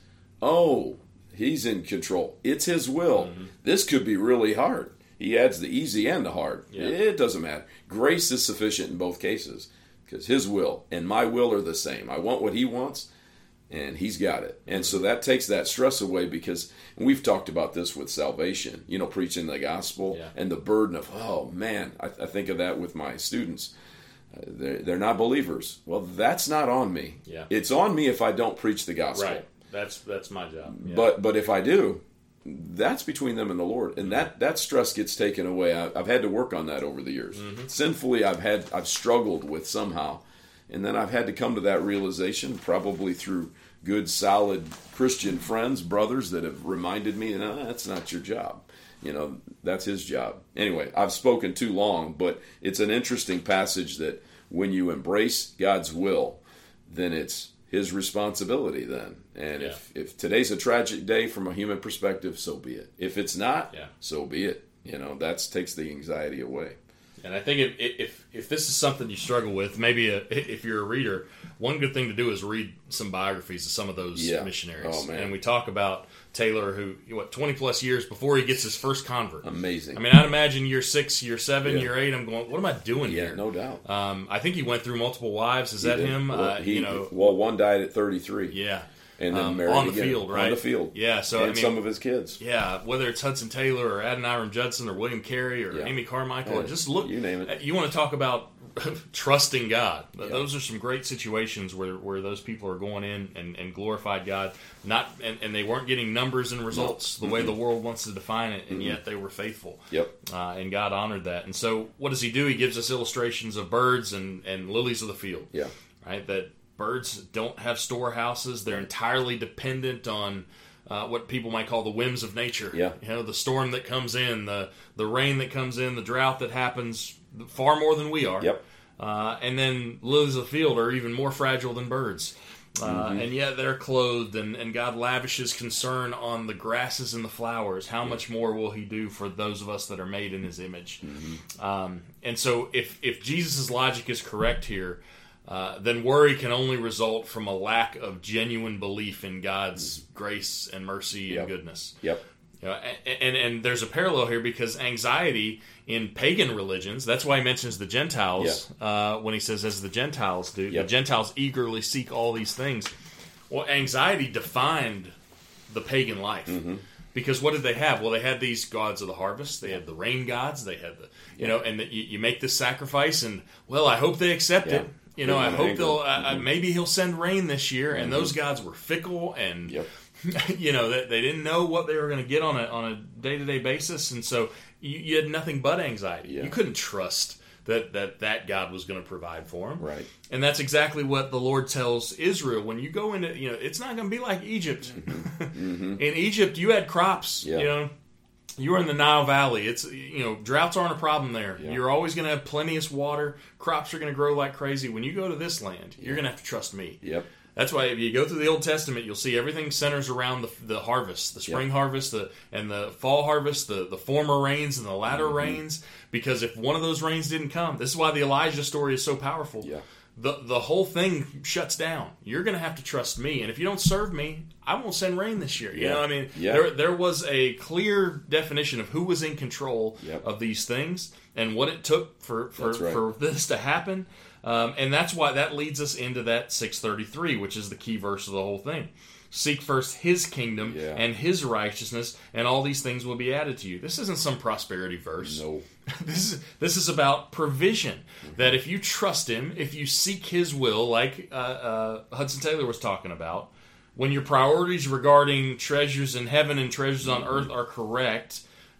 [SPEAKER 2] oh, he's in control. It's his will. Mm-hmm. This could be really hard. He adds the easy and the hard. Yeah. It doesn't matter. Grace is sufficient in both cases, because his will and my will are the same. I want what he wants, and he's got it. And so that takes that stress away, because and we've talked about this with salvation, you know, preaching the gospel yeah. and the burden of, oh, man, I, I think of that with my students. Uh, they're, they're not believers. Well, that's not on me.
[SPEAKER 1] Yeah.
[SPEAKER 2] It's on me if I don't preach the gospel.
[SPEAKER 1] Right. That's that's my job. Yeah.
[SPEAKER 2] But but if I do, that's between them and the Lord, and that, that stress gets taken away. I, I've had to work on that over the years. Mm-hmm. Sinfully, I've had I've struggled with somehow, and then I've had to come to that realization, probably through good, solid Christian friends, brothers that have reminded me, no, that's not your job. You know, that's his job. Anyway, I've spoken too long, but it's an interesting passage that when you embrace God's will, then it's his responsibility then. And yeah. if, if today's a tragic day from a human perspective, so be it. If it's not, yeah. so be it. You know, that takes the anxiety away.
[SPEAKER 1] And I think if, if if this is something you struggle with, maybe a, if you're a reader, one good thing to do is read some biographies of some of those yeah. missionaries.
[SPEAKER 2] Oh, man.
[SPEAKER 1] And we talk about Taylor, who, what, twenty plus years before he gets his first convert.
[SPEAKER 2] Amazing.
[SPEAKER 1] I mean, I'd imagine year six, year seven, yeah. year eight, I'm going, what am I doing
[SPEAKER 2] yeah,
[SPEAKER 1] here?
[SPEAKER 2] No doubt.
[SPEAKER 1] Um, I think he went through multiple wives. Is
[SPEAKER 2] he
[SPEAKER 1] that
[SPEAKER 2] did.
[SPEAKER 1] him?
[SPEAKER 2] Well,
[SPEAKER 1] uh,
[SPEAKER 2] he,
[SPEAKER 1] you know,
[SPEAKER 2] well, one died at thirty-three.
[SPEAKER 1] Yeah.
[SPEAKER 2] And then
[SPEAKER 1] um,
[SPEAKER 2] married
[SPEAKER 1] on the
[SPEAKER 2] again.
[SPEAKER 1] field, right?
[SPEAKER 2] On the field.
[SPEAKER 1] Yeah. So
[SPEAKER 2] and
[SPEAKER 1] I mean,
[SPEAKER 2] some of his kids.
[SPEAKER 1] Yeah. Whether it's Hudson Taylor or Adoniram Judson or William Carey or
[SPEAKER 2] yeah.
[SPEAKER 1] Amy Carmichael,
[SPEAKER 2] yeah.
[SPEAKER 1] or just look.
[SPEAKER 2] You name it.
[SPEAKER 1] You want to talk about trusting God.
[SPEAKER 2] Yeah.
[SPEAKER 1] Those are some great situations where, where those people are going in and, and glorified God. Not and, and they weren't getting numbers and results no. the mm-hmm. way the world wants to define it, and mm-hmm. yet they were faithful.
[SPEAKER 2] Yep.
[SPEAKER 1] Uh, and God honored that. And so what does he do? He gives us illustrations of birds and, and lilies of the field.
[SPEAKER 2] Yeah.
[SPEAKER 1] Right? That birds don't have storehouses. They're entirely dependent on uh, what people might call the whims of nature.
[SPEAKER 2] Yeah.
[SPEAKER 1] You know, the storm that comes in, the the rain that comes in, the drought that happens far more than we are.
[SPEAKER 2] Yep.
[SPEAKER 1] Uh, and then lilies of the field are even more fragile than birds. Uh, mm-hmm. And yet they're clothed, and, and God lavishes concern on the grasses and the flowers. How yeah. much more will he do for those of us that are made in his image? Mm-hmm. Um, and so if, if Jesus' logic is correct here, Uh, then worry can only result from a lack of genuine belief in God's grace and mercy
[SPEAKER 2] yep.
[SPEAKER 1] and goodness.
[SPEAKER 2] Yep.
[SPEAKER 1] You know, and, and and there's a parallel here, because anxiety in pagan religions, that's why he mentions the Gentiles
[SPEAKER 2] yeah.
[SPEAKER 1] uh, when he says, as the Gentiles do.
[SPEAKER 2] Yep.
[SPEAKER 1] The Gentiles eagerly seek all these things. Well, anxiety defined the pagan life. Mm-hmm. Because what did they have? Well, they had these gods of the harvest. They had the rain gods. They had the, you yeah. know, and the, you, you make this sacrifice, and, well, I hope they accept
[SPEAKER 2] yeah. it.
[SPEAKER 1] You know, I hope they'll, uh,
[SPEAKER 2] mm-hmm.
[SPEAKER 1] maybe he'll send rain this year. And
[SPEAKER 2] mm-hmm.
[SPEAKER 1] those gods were fickle, and,
[SPEAKER 2] yep.
[SPEAKER 1] you know, they, they didn't know what they were going to get on a on a day-to-day basis. And so you, you had nothing but anxiety.
[SPEAKER 2] Yeah.
[SPEAKER 1] You couldn't trust that, that that God was going to provide for him.
[SPEAKER 2] Right.
[SPEAKER 1] And that's exactly what the Lord tells Israel. When you go into, you know, it's not going to be like Egypt. Mm-hmm. In Egypt, you had crops,
[SPEAKER 2] yeah.
[SPEAKER 1] you know. You were in the Nile Valley. It's, you know, droughts aren't a problem there.
[SPEAKER 2] Yeah.
[SPEAKER 1] You're always going to have plenteous water. Crops are going to grow like crazy. When you go to this land, yeah. you're going to have to trust me.
[SPEAKER 2] Yep.
[SPEAKER 1] That's why if you go through the Old Testament, you'll see everything centers around the, the harvest, the spring
[SPEAKER 2] yep.
[SPEAKER 1] harvest, the and the fall harvest, the, the former rains and the latter
[SPEAKER 2] mm-hmm.
[SPEAKER 1] rains. Because if one of those rains didn't come, this is why the Elijah story is so powerful.
[SPEAKER 2] Yeah.
[SPEAKER 1] The the whole thing shuts down. You're going to have to trust me, and if you don't serve me, I won't send rain this year. You
[SPEAKER 2] yeah.
[SPEAKER 1] know, I mean,
[SPEAKER 2] yeah.
[SPEAKER 1] there there was a clear definition of who was in control
[SPEAKER 2] yep.
[SPEAKER 1] of these things and what it took for for,
[SPEAKER 2] right.
[SPEAKER 1] for this to happen, um, and that's why that leads us into that six thirty-three, which is the key verse of the whole thing. Seek first his kingdom
[SPEAKER 2] yeah.
[SPEAKER 1] and his righteousness, and all these things will be added to you. This isn't some prosperity verse.
[SPEAKER 2] No.
[SPEAKER 1] This is this is about provision. Mm-hmm. That if you trust him, if you seek his will, like uh, uh, Hudson Taylor was talking about, when your priorities regarding treasures in heaven and treasures on earth are correct,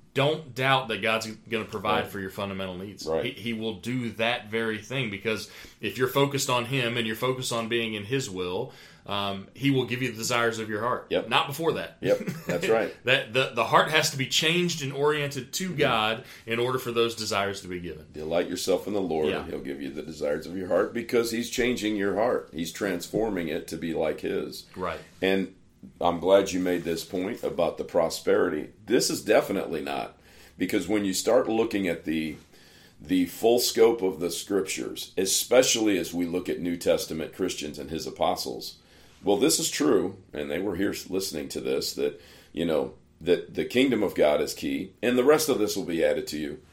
[SPEAKER 1] don't doubt that God's going to provide
[SPEAKER 2] Right.
[SPEAKER 1] for your fundamental needs.
[SPEAKER 2] Right.
[SPEAKER 1] He, he will do that very thing, because if you're focused on Him and you're focused on being in His will, um, He will give you the desires of your heart.
[SPEAKER 2] Yep.
[SPEAKER 1] Not before that.
[SPEAKER 2] Yep, that's right.
[SPEAKER 1] that the, the heart has to be changed and oriented to God in order for those desires to be given.
[SPEAKER 2] Delight yourself in the Lord,
[SPEAKER 1] Yeah.
[SPEAKER 2] and He'll give you the desires of your heart, because He's changing your heart. He's transforming it to be like His.
[SPEAKER 1] Right.
[SPEAKER 2] And I'm glad you made this point about the prosperity. This is definitely not, because when you start looking at the the full scope of the Scriptures, especially as we look at New Testament Christians and His apostles, well, this is true, and they were here listening to this, that, you know, that the kingdom of God is key, and the rest of this will be added to you.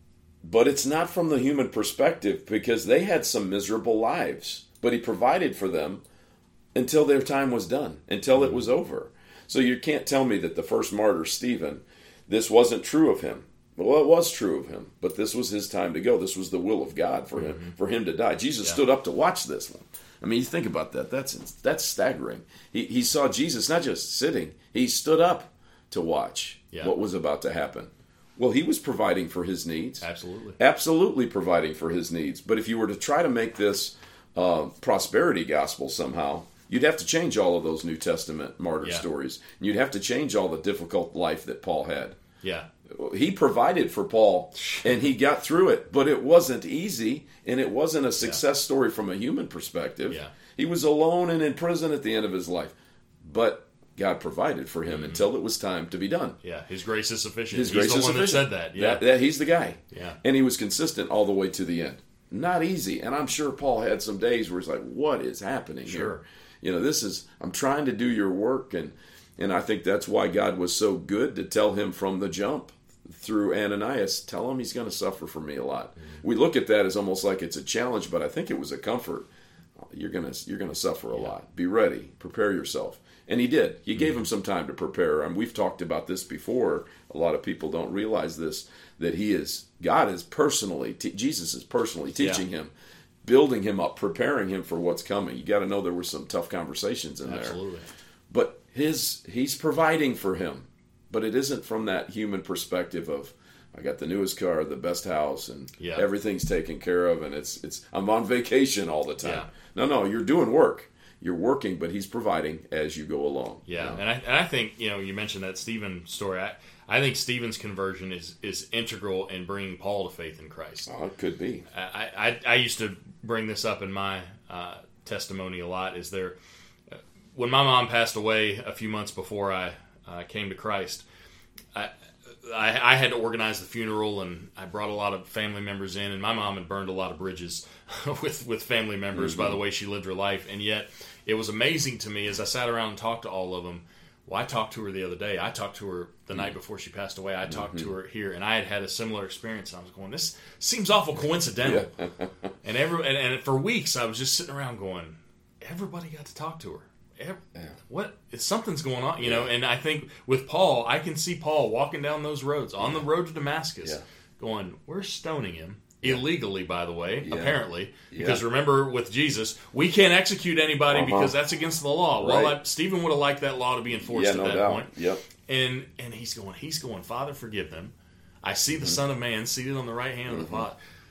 [SPEAKER 2] But it's not from the human perspective, because they had some miserable lives, but He provided for them until their time was done, until it was over. So you can't tell me that the first martyr, Stephen, this wasn't true of him. Well, it was true of him, but this was his time to go. This was the will of God for him, mm-hmm. for him to die. Jesus yeah. stood up to watch this one. I mean, you think about that. That's that's staggering. He he saw Jesus not just sitting; he stood up to watch yeah. what was about to happen. Well, he was providing for his needs.
[SPEAKER 1] Absolutely,
[SPEAKER 2] absolutely providing for his needs. But if you were to try to make this uh, prosperity gospel somehow, you'd have to change all of those New Testament martyr
[SPEAKER 1] yeah.
[SPEAKER 2] stories. And you'd have to change all the difficult life that Paul had.
[SPEAKER 1] Yeah.
[SPEAKER 2] He provided for Paul, and he got through it, but it wasn't easy, and it wasn't a success yeah. story from a human perspective.
[SPEAKER 1] Yeah.
[SPEAKER 2] He was alone and in prison at the end of his life, but God provided for him mm-hmm. until it was time to be done.
[SPEAKER 1] Yeah, His grace is sufficient.
[SPEAKER 2] His
[SPEAKER 1] he's
[SPEAKER 2] grace
[SPEAKER 1] the
[SPEAKER 2] is
[SPEAKER 1] one
[SPEAKER 2] sufficient.
[SPEAKER 1] that said that. Yeah,
[SPEAKER 2] that, that he's the guy.
[SPEAKER 1] Yeah,
[SPEAKER 2] and he was consistent all the way to the end. Not easy, and I'm sure Paul had some days where he's like, "What is happening
[SPEAKER 1] sure.
[SPEAKER 2] here?" You know, this is I'm trying to do your work, and and I think that's why God was so good to tell him from the jump. Through Ananias, tell him he's going to suffer for me a lot. Mm-hmm. We look at that as almost like it's a challenge, but I think it was a comfort. You're going to you're going to suffer a yeah. lot. Be ready. Prepare yourself. And he did. He mm-hmm. gave him some time to prepare. And we've talked about this before. A lot of people don't realize this, that he is, God is personally, te- Jesus is personally teaching yeah. him, building him up, preparing him for what's coming. You got to know there were some tough conversations in
[SPEAKER 1] Absolutely.
[SPEAKER 2] there. But his he's providing for him. But it isn't from that human perspective of, I got the newest car, the best house, and
[SPEAKER 1] yeah.
[SPEAKER 2] everything's taken care of, and it's it's I'm on vacation all the time.
[SPEAKER 1] Yeah.
[SPEAKER 2] No, no, you're doing work. You're working, but he's providing as you go along.
[SPEAKER 1] Yeah,
[SPEAKER 2] you know?
[SPEAKER 1] and I and I think, you know, you mentioned that Stephen story. I, I think Stephen's conversion is, is integral in bringing Paul to faith in Christ.
[SPEAKER 2] Oh, it could be.
[SPEAKER 1] I, I, I used to bring this up in my uh, testimony a lot. Is there uh, when my mom passed away a few months before I uh, came to Christ, I, I I had to organize the funeral, and I brought a lot of family members in, and my mom had burned a lot of bridges with with family members mm-hmm. by the way she lived her life, and yet it was amazing to me as I sat around and talked to all of them. Well, I talked to her the other day. I talked to her the mm-hmm. night before she passed away. I talked mm-hmm. to her here, and I had had a similar experience. And I was going, this seems awful coincidental. Yeah. and every and, and for weeks, I was just sitting around going, everybody got to talk to her. Every, yeah. What? Something's going on, you yeah. know? And I think with Paul, I can see Paul walking down those roads, on yeah. the road to Damascus, yeah. going, we're stoning him. Illegally, by the way, yeah. apparently. Because yeah. remember, with Jesus, we can't execute anybody uh-huh. because that's against the law. Right. Well, I, Stephen would have liked that law to be enforced
[SPEAKER 2] yeah,
[SPEAKER 1] at
[SPEAKER 2] no
[SPEAKER 1] that
[SPEAKER 2] doubt.
[SPEAKER 1] point.
[SPEAKER 2] Yep.
[SPEAKER 1] And and he's going, he's going, Father, forgive them. I see the mm-hmm. Son of Man seated on the right hand mm-hmm. of the Father.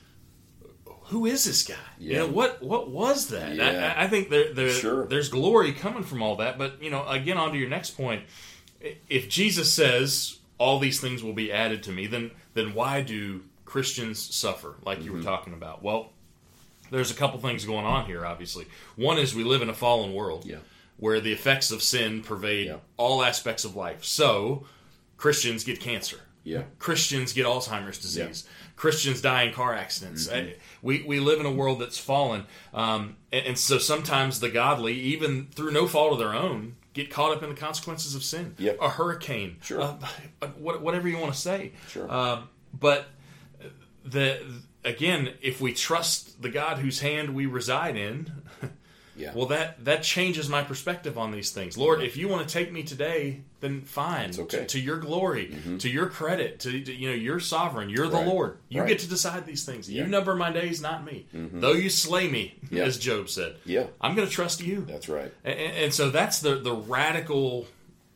[SPEAKER 1] Who is this guy? Yeah. You know, what what was that?
[SPEAKER 2] Yeah.
[SPEAKER 1] I, I think there, there
[SPEAKER 2] sure.
[SPEAKER 1] there's glory coming from all that. But, you know, again, on to your next point. If Jesus says all these things will be added to me, then then why do Christians suffer, like you mm-hmm. were talking about? Well, there's a couple things going on here, obviously. One is we live in a fallen world
[SPEAKER 2] yeah.
[SPEAKER 1] where the effects of sin pervade
[SPEAKER 2] yeah.
[SPEAKER 1] all aspects of life. So, Christians get cancer.
[SPEAKER 2] Yeah.
[SPEAKER 1] Christians get Alzheimer's disease. Yeah. Christians die in car accidents.
[SPEAKER 2] Mm-hmm.
[SPEAKER 1] We we live in a world that's fallen. Um, and, and so sometimes the godly, even through no fault of their own, get caught up in the consequences of sin.
[SPEAKER 2] Yep.
[SPEAKER 1] A hurricane.
[SPEAKER 2] Sure.
[SPEAKER 1] Uh, whatever you want to say.
[SPEAKER 2] Sure.
[SPEAKER 1] Uh, but... The again, if we trust the God whose hand we reside in,
[SPEAKER 2] yeah.
[SPEAKER 1] well, that, that changes my perspective on these things. Lord, if you want to take me today, then fine.
[SPEAKER 2] It's okay.
[SPEAKER 1] To, to your glory, mm-hmm. to your credit, to, to you know, you're sovereign. You're the
[SPEAKER 2] right.
[SPEAKER 1] Lord. You
[SPEAKER 2] right.
[SPEAKER 1] get to decide these things.
[SPEAKER 2] Yeah.
[SPEAKER 1] You number my days, not me.
[SPEAKER 2] Mm-hmm.
[SPEAKER 1] Though you slay me,
[SPEAKER 2] yeah.
[SPEAKER 1] as Job said.
[SPEAKER 2] Yeah,
[SPEAKER 1] I'm going to trust you.
[SPEAKER 2] That's right.
[SPEAKER 1] And, and so that's the the radical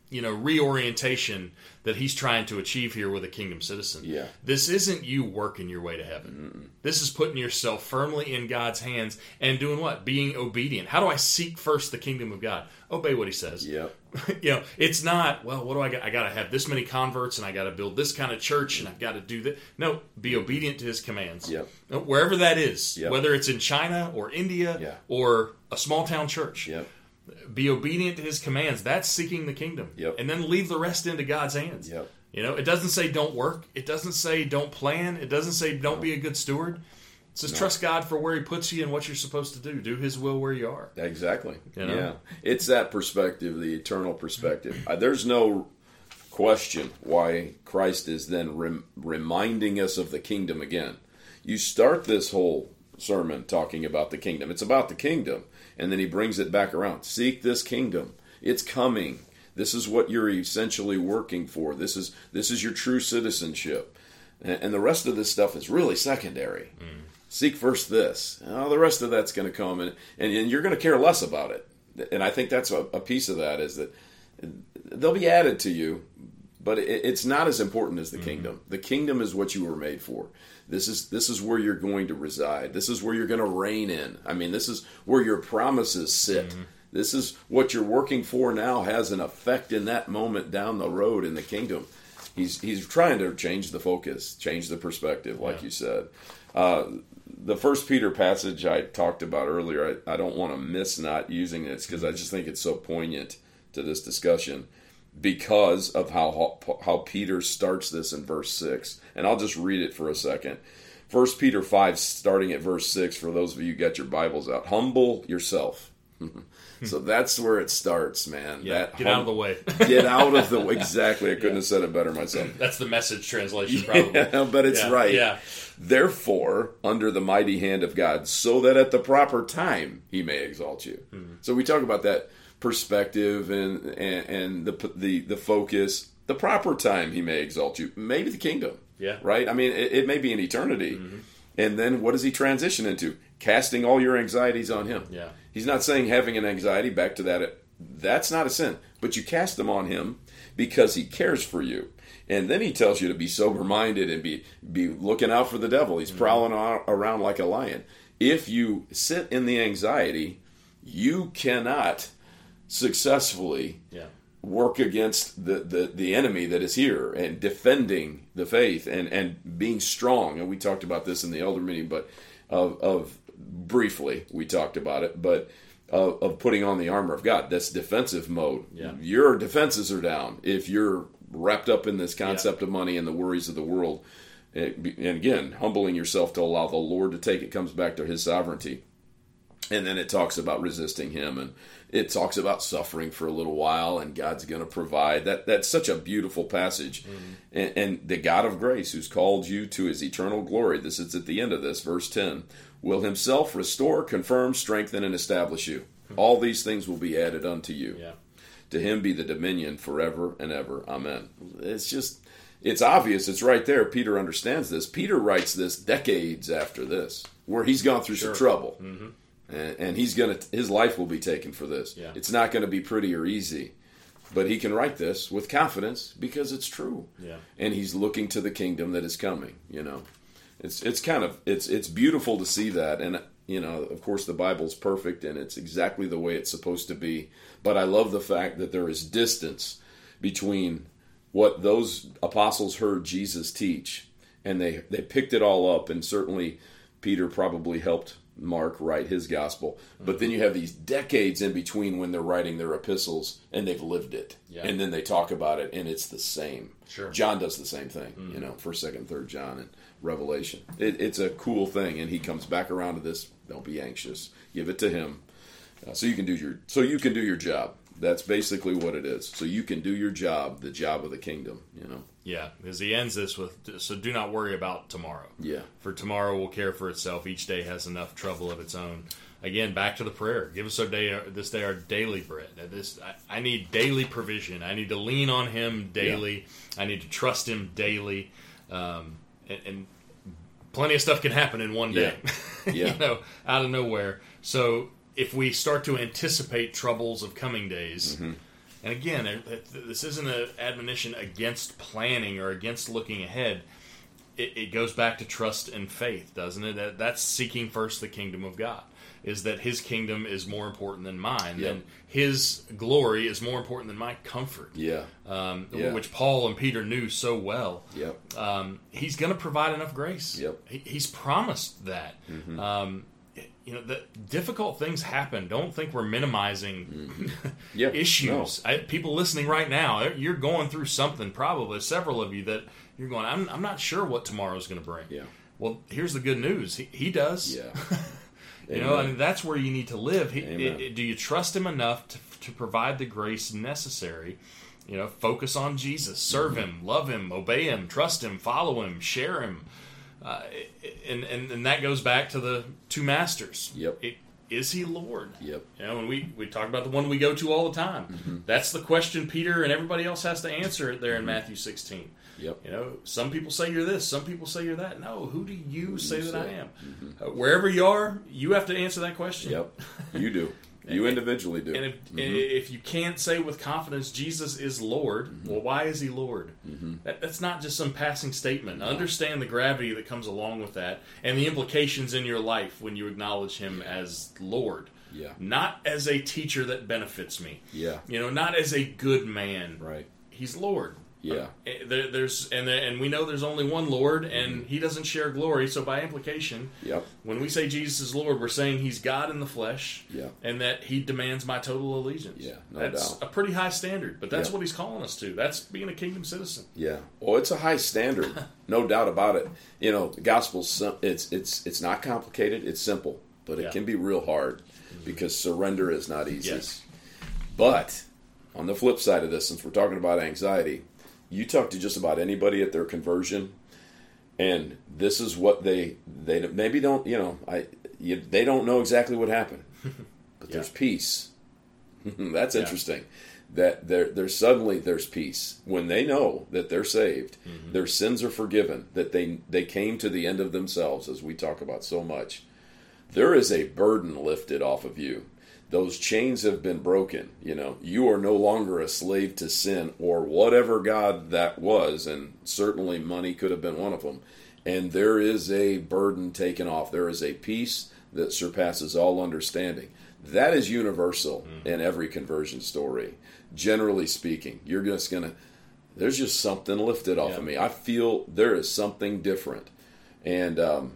[SPEAKER 1] you know, reorientation that he's trying to achieve here with a kingdom citizen.
[SPEAKER 2] Yeah.
[SPEAKER 1] This isn't you working your way to heaven. Mm-mm. This is putting yourself firmly in God's hands and doing what? Being obedient. How do I seek first the kingdom of God? Obey what he says.
[SPEAKER 2] Yep.
[SPEAKER 1] You know, it's not, well, what do I got? I got to have this many converts, and I got to build this kind of church, and I've got to do that. No, be obedient to his commands.
[SPEAKER 2] Yep.
[SPEAKER 1] Wherever that is,
[SPEAKER 2] yep.
[SPEAKER 1] whether it's in China or India
[SPEAKER 2] yeah.
[SPEAKER 1] or a small town church.
[SPEAKER 2] Yep.
[SPEAKER 1] Be obedient to his commands. That's seeking the kingdom.
[SPEAKER 2] Yep.
[SPEAKER 1] And then leave the rest into God's hands.
[SPEAKER 2] Yep.
[SPEAKER 1] You know, it doesn't say don't work. It doesn't say don't plan. It doesn't say don't no. be a good steward. It says no. trust God for where he puts you and what you're supposed to do. Do his will where you are.
[SPEAKER 2] Exactly.
[SPEAKER 1] You know?
[SPEAKER 2] Yeah. It's that perspective, the eternal perspective. uh, there's no question why Christ is then rem- reminding us of the kingdom again. You start this whole sermon talking about the kingdom. It's about the kingdom. And then he brings it back around. Seek this kingdom. It's coming. This is what you're essentially working for. This is this is your true citizenship. And, and the rest of this stuff is really secondary. Mm. Seek first this. Oh, the rest of that's going to come. And, and, and you're going to care less about it. And I think that's a, a piece of that is that they'll be added to you. But it, it's not as important as the mm-hmm. kingdom. The kingdom is what you were made for. This is this is where you're going to reside. This is where you're going to reign in. I mean, this is where your promises sit. Mm-hmm. This is what you're working for now has an effect in that moment down the road in the kingdom. He's he's trying to change the focus, change the perspective, like yeah. you said. Uh, the First Peter passage I talked about earlier, I, I don't want to miss not using this because I just think it's so poignant to this discussion. Because of how how Peter starts this in verse six. And I'll just read it for a second. First Peter five, starting at verse six, for those of you who got your Bibles out. Humble yourself. So that's where it starts, man.
[SPEAKER 1] Yeah,
[SPEAKER 2] that
[SPEAKER 1] get
[SPEAKER 2] hum-
[SPEAKER 1] out of the way.
[SPEAKER 2] Get out of the way. Exactly. I couldn't yeah. have said it better myself.
[SPEAKER 1] That's the Message translation, probably.
[SPEAKER 2] Yeah, but it's
[SPEAKER 1] yeah.
[SPEAKER 2] right.
[SPEAKER 1] Yeah.
[SPEAKER 2] Therefore, under the mighty hand of God, so that at the proper time he may exalt you. Mm-hmm. So we talk about that perspective and, and and the the the focus. The proper time he may exalt you. Maybe the kingdom.
[SPEAKER 1] Yeah.
[SPEAKER 2] Right? I mean, it, it may be an eternity. Mm-hmm. And then what does he transition into? Casting all your anxieties on him.
[SPEAKER 1] Yeah.
[SPEAKER 2] He's not saying having an anxiety, back to that. That's not a sin. But you cast them on him because he cares for you. And then he tells you to be sober-minded and be, be looking out for the devil. He's mm-hmm. prowling around like a lion. If you sit in the anxiety, you cannot successfully yeah. work against the, the, the enemy that is here and defending the faith and, and being strong. And we talked about this in the elder meeting, but of, of briefly we talked about it, but of, of putting on the armor of God. That's defensive mode.
[SPEAKER 1] Yeah.
[SPEAKER 2] Your defenses are down if you're wrapped up in this concept
[SPEAKER 1] yeah.
[SPEAKER 2] of money and the worries of the world. And again, humbling yourself to allow the Lord to take it comes back to his sovereignty. And then it talks about resisting him, and it talks about suffering for a little while, and God's going to provide. That That's such a beautiful passage. Mm-hmm. And, and the God of grace, who's called you to his eternal glory, this is at the end of this, verse ten, will himself restore, confirm, strengthen, and establish you. Mm-hmm. All these things will be added unto you.
[SPEAKER 1] Yeah.
[SPEAKER 2] To him be the dominion forever and ever. Amen. It's just, it's obvious. It's right there. Peter understands this. Peter writes this decades after this, where he's gone through
[SPEAKER 1] sure.
[SPEAKER 2] some trouble.
[SPEAKER 1] Mm-hmm.
[SPEAKER 2] And, and he's gonna, his life will be taken for this.
[SPEAKER 1] Yeah.
[SPEAKER 2] It's not going to be pretty or easy, but he can write this with confidence because it's true.
[SPEAKER 1] Yeah.
[SPEAKER 2] And he's looking to the kingdom that is coming. You know, it's it's kind of it's it's beautiful to see that. And you know, of course, the Bible's perfect and it's exactly the way it's supposed to be. But I love the fact that there is distance between what those apostles heard Jesus teach, and they they picked it all up. And certainly, Peter probably helped Mark write his gospel, but then you have these decades in between when they're writing their epistles and they've lived it,
[SPEAKER 1] yeah.
[SPEAKER 2] and then they talk about it, and it's the same.
[SPEAKER 1] Sure.
[SPEAKER 2] John does the same thing, mm-hmm. you know, First, Second, Third John, and Revelation. It, it's a cool thing, and he comes back around to this. Don't be anxious. Give it to him, uh, so you can do your so you can do your job. That's basically what it is. So you can do your job, the job of the kingdom, you know.
[SPEAKER 1] Yeah, because he ends this with, so do not worry about tomorrow.
[SPEAKER 2] Yeah.
[SPEAKER 1] For tomorrow will care for itself. Each day has enough trouble of its own. Again, back to the prayer. Give us our day, this day our daily bread. This I, I need daily provision. I need to lean on him daily. Yeah. I need to trust him daily. Um, and, and plenty of stuff can happen in one day.
[SPEAKER 2] Yeah. Yeah.
[SPEAKER 1] You know, out of nowhere. So if we start to anticipate troubles of coming days, mm-hmm. And again, this isn't an admonition against planning or against looking ahead. It, it goes back to trust and faith, doesn't it? That, that's seeking first the kingdom of God. Is that His kingdom is more important than mine,
[SPEAKER 2] yep.
[SPEAKER 1] and His glory is more important than my comfort.
[SPEAKER 2] Yeah.
[SPEAKER 1] Um,
[SPEAKER 2] yeah.
[SPEAKER 1] Which Paul and Peter knew so well.
[SPEAKER 2] Yep.
[SPEAKER 1] Um, he's going to provide enough grace.
[SPEAKER 2] Yep.
[SPEAKER 1] He, he's promised that.
[SPEAKER 2] Mm-hmm.
[SPEAKER 1] Um, you know, the difficult things happen. Don't think we're minimizing
[SPEAKER 2] mm-hmm. yep.
[SPEAKER 1] issues.
[SPEAKER 2] No.
[SPEAKER 1] I, people listening right now, you're going through something. Probably several of you that you're going. I'm, I'm not sure what tomorrow's going to bring.
[SPEAKER 2] Yeah.
[SPEAKER 1] Well, here's the good news. He, he does.
[SPEAKER 2] Yeah.
[SPEAKER 1] You know, I mean, that's where you need to live. He,
[SPEAKER 2] Amen.
[SPEAKER 1] it, do you trust Him enough to, to provide the grace necessary? You know, focus on Jesus, serve mm-hmm. Him, love Him, obey Him, trust Him, follow Him, share Him. Uh, and, and and that goes back to the two masters.
[SPEAKER 2] Yep.
[SPEAKER 1] It, is He Lord?
[SPEAKER 2] Yep.
[SPEAKER 1] You know, and we, we talk about the one we go to all the time.
[SPEAKER 2] Mm-hmm.
[SPEAKER 1] That's the question Peter and everybody else has to answer there in
[SPEAKER 2] mm-hmm.
[SPEAKER 1] Matthew sixteen.
[SPEAKER 2] Yep.
[SPEAKER 1] You know, some people say you're this, some people say you're that. No, who do you say
[SPEAKER 2] you
[SPEAKER 1] that
[SPEAKER 2] say.
[SPEAKER 1] I am?
[SPEAKER 2] Mm-hmm.
[SPEAKER 1] Uh, wherever you are, you have to answer that question.
[SPEAKER 2] Yep. You do. You individually do.
[SPEAKER 1] And if,
[SPEAKER 2] mm-hmm.
[SPEAKER 1] if you can't say with confidence Jesus is Lord,
[SPEAKER 2] mm-hmm.
[SPEAKER 1] well, why is He Lord?
[SPEAKER 2] Mm-hmm.
[SPEAKER 1] That, that's not just some passing statement.
[SPEAKER 2] No.
[SPEAKER 1] Understand the gravity that comes along with that and the implications in your life when you acknowledge Him as Lord.
[SPEAKER 2] Yeah.
[SPEAKER 1] Not as a teacher that benefits me.
[SPEAKER 2] Yeah.
[SPEAKER 1] You know, not as a good man.
[SPEAKER 2] Right.
[SPEAKER 1] He's Lord.
[SPEAKER 2] Yeah.
[SPEAKER 1] There, there's and there, and we know there's only one Lord, and
[SPEAKER 2] mm-hmm.
[SPEAKER 1] He doesn't share glory. So by implication,
[SPEAKER 2] yep.
[SPEAKER 1] when we say Jesus is Lord, we're saying He's God in the flesh,
[SPEAKER 2] yeah.
[SPEAKER 1] and that He demands my total allegiance.
[SPEAKER 2] Yeah, no
[SPEAKER 1] that's
[SPEAKER 2] doubt.
[SPEAKER 1] a pretty high standard, but that's
[SPEAKER 2] yeah.
[SPEAKER 1] what He's calling us to. That's being a kingdom citizen.
[SPEAKER 2] Yeah. Well, it's a high standard, no doubt about it. You know, the gospel's it's it's it's not complicated. It's simple, but it
[SPEAKER 1] yeah.
[SPEAKER 2] can be real hard because surrender is not easy.
[SPEAKER 1] Yes.
[SPEAKER 2] But on the flip side of this, since we're talking about anxiety, you talk to just about anybody at their conversion, and this is what they they maybe don't you know I you, they don't know exactly what happened, but yeah. there's peace. That's
[SPEAKER 1] yeah.
[SPEAKER 2] interesting. That there there's suddenly there's peace when they know that they're saved, mm-hmm. their sins are forgiven, that they they came to the end of themselves, as we talk about so much. There is a burden lifted off of you. Those chains have been broken. You know, you are no longer a slave to sin or whatever god that was, and certainly money could have been one of them. And there is a burden taken off. There is a peace that surpasses all understanding. That is universal mm. in every conversion story. Generally speaking, you're just gonna. There's just something lifted off
[SPEAKER 1] yeah.
[SPEAKER 2] of me. I feel there is something different, and um,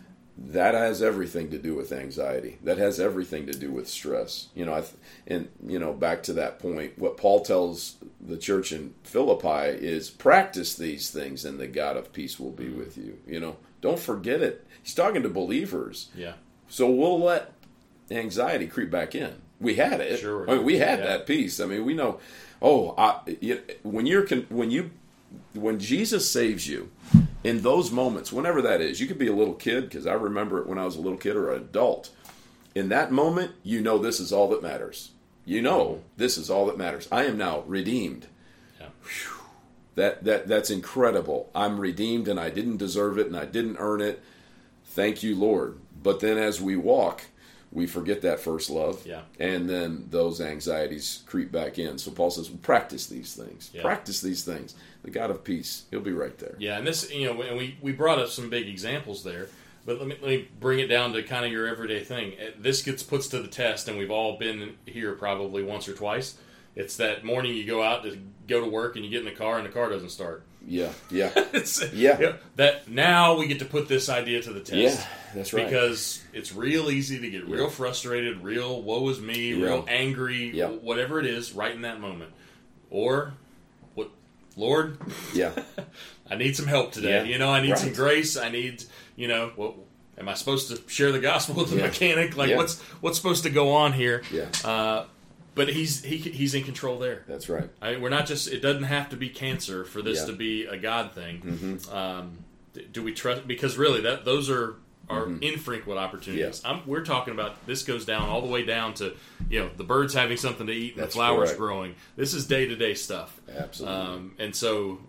[SPEAKER 2] that has everything to do with anxiety. That has everything to do with stress. You know, I th- and you know, back to that point, what Paul tells the church in Philippi is practice these things, and the God of peace will be mm. with you. You know, don't forget it. He's talking to believers.
[SPEAKER 1] Yeah.
[SPEAKER 2] So we'll let anxiety creep back in. We had it.
[SPEAKER 1] Sure.
[SPEAKER 2] I mean, we had
[SPEAKER 1] yeah.
[SPEAKER 2] that peace. I mean, we know. Oh, I, you, when you're when you when Jesus saves you. In those moments, whenever that is, you could be a little kid, because I remember it when I was a little kid, or an adult. In that moment, you know this is all that matters. You know this is all that matters. I am now redeemed.
[SPEAKER 1] Yeah.
[SPEAKER 2] Whew. That that that's incredible. I'm redeemed, and I didn't deserve it, and I didn't earn it. Thank you, Lord. But then as we walk, we forget that first love,
[SPEAKER 1] yeah.
[SPEAKER 2] and then those anxieties creep back in. So Paul says, practice these things.
[SPEAKER 1] Yeah.
[SPEAKER 2] Practice these things. The God of peace, He'll be right there.
[SPEAKER 1] Yeah, and this, you know, and we, we brought up some big examples there, but let me let me bring it down to kind of your everyday thing. This gets puts to the test, and we've all been here probably once or twice. It's that morning you go out to go to work, and you get in the car, and the car doesn't start.
[SPEAKER 2] Yeah, yeah,
[SPEAKER 1] it's,
[SPEAKER 2] yeah.
[SPEAKER 1] You know, that now we get to put this idea to the test.
[SPEAKER 2] Yeah, that's right.
[SPEAKER 1] Because it's real easy to get real
[SPEAKER 2] yeah.
[SPEAKER 1] frustrated, real woe is me,
[SPEAKER 2] yeah.
[SPEAKER 1] real angry,
[SPEAKER 2] yeah.
[SPEAKER 1] whatever it is, right in that moment. Or, what, Lord,
[SPEAKER 2] yeah,
[SPEAKER 1] I need some help today.
[SPEAKER 2] Yeah.
[SPEAKER 1] You know, I need
[SPEAKER 2] right.
[SPEAKER 1] some grace. I need, you know, what, am I supposed to share the gospel with the
[SPEAKER 2] yeah.
[SPEAKER 1] mechanic? Like,
[SPEAKER 2] yeah.
[SPEAKER 1] what's what's supposed to go on here?
[SPEAKER 2] Yeah.
[SPEAKER 1] Uh, But he's he he's in control there.
[SPEAKER 2] That's right.
[SPEAKER 1] I mean, we're not just. It doesn't have to be cancer for this
[SPEAKER 2] yeah.
[SPEAKER 1] to be a God thing.
[SPEAKER 2] Mm-hmm.
[SPEAKER 1] Um, do we trust? Because really, that those are are
[SPEAKER 2] mm-hmm.
[SPEAKER 1] infrequent opportunities.
[SPEAKER 2] Yeah.
[SPEAKER 1] I'm, we're talking about this goes down all the way down to you know the birds having something to eat and
[SPEAKER 2] That's
[SPEAKER 1] the flowers
[SPEAKER 2] correct.
[SPEAKER 1] growing. This is day to day stuff.
[SPEAKER 2] Absolutely.
[SPEAKER 1] Um, and so,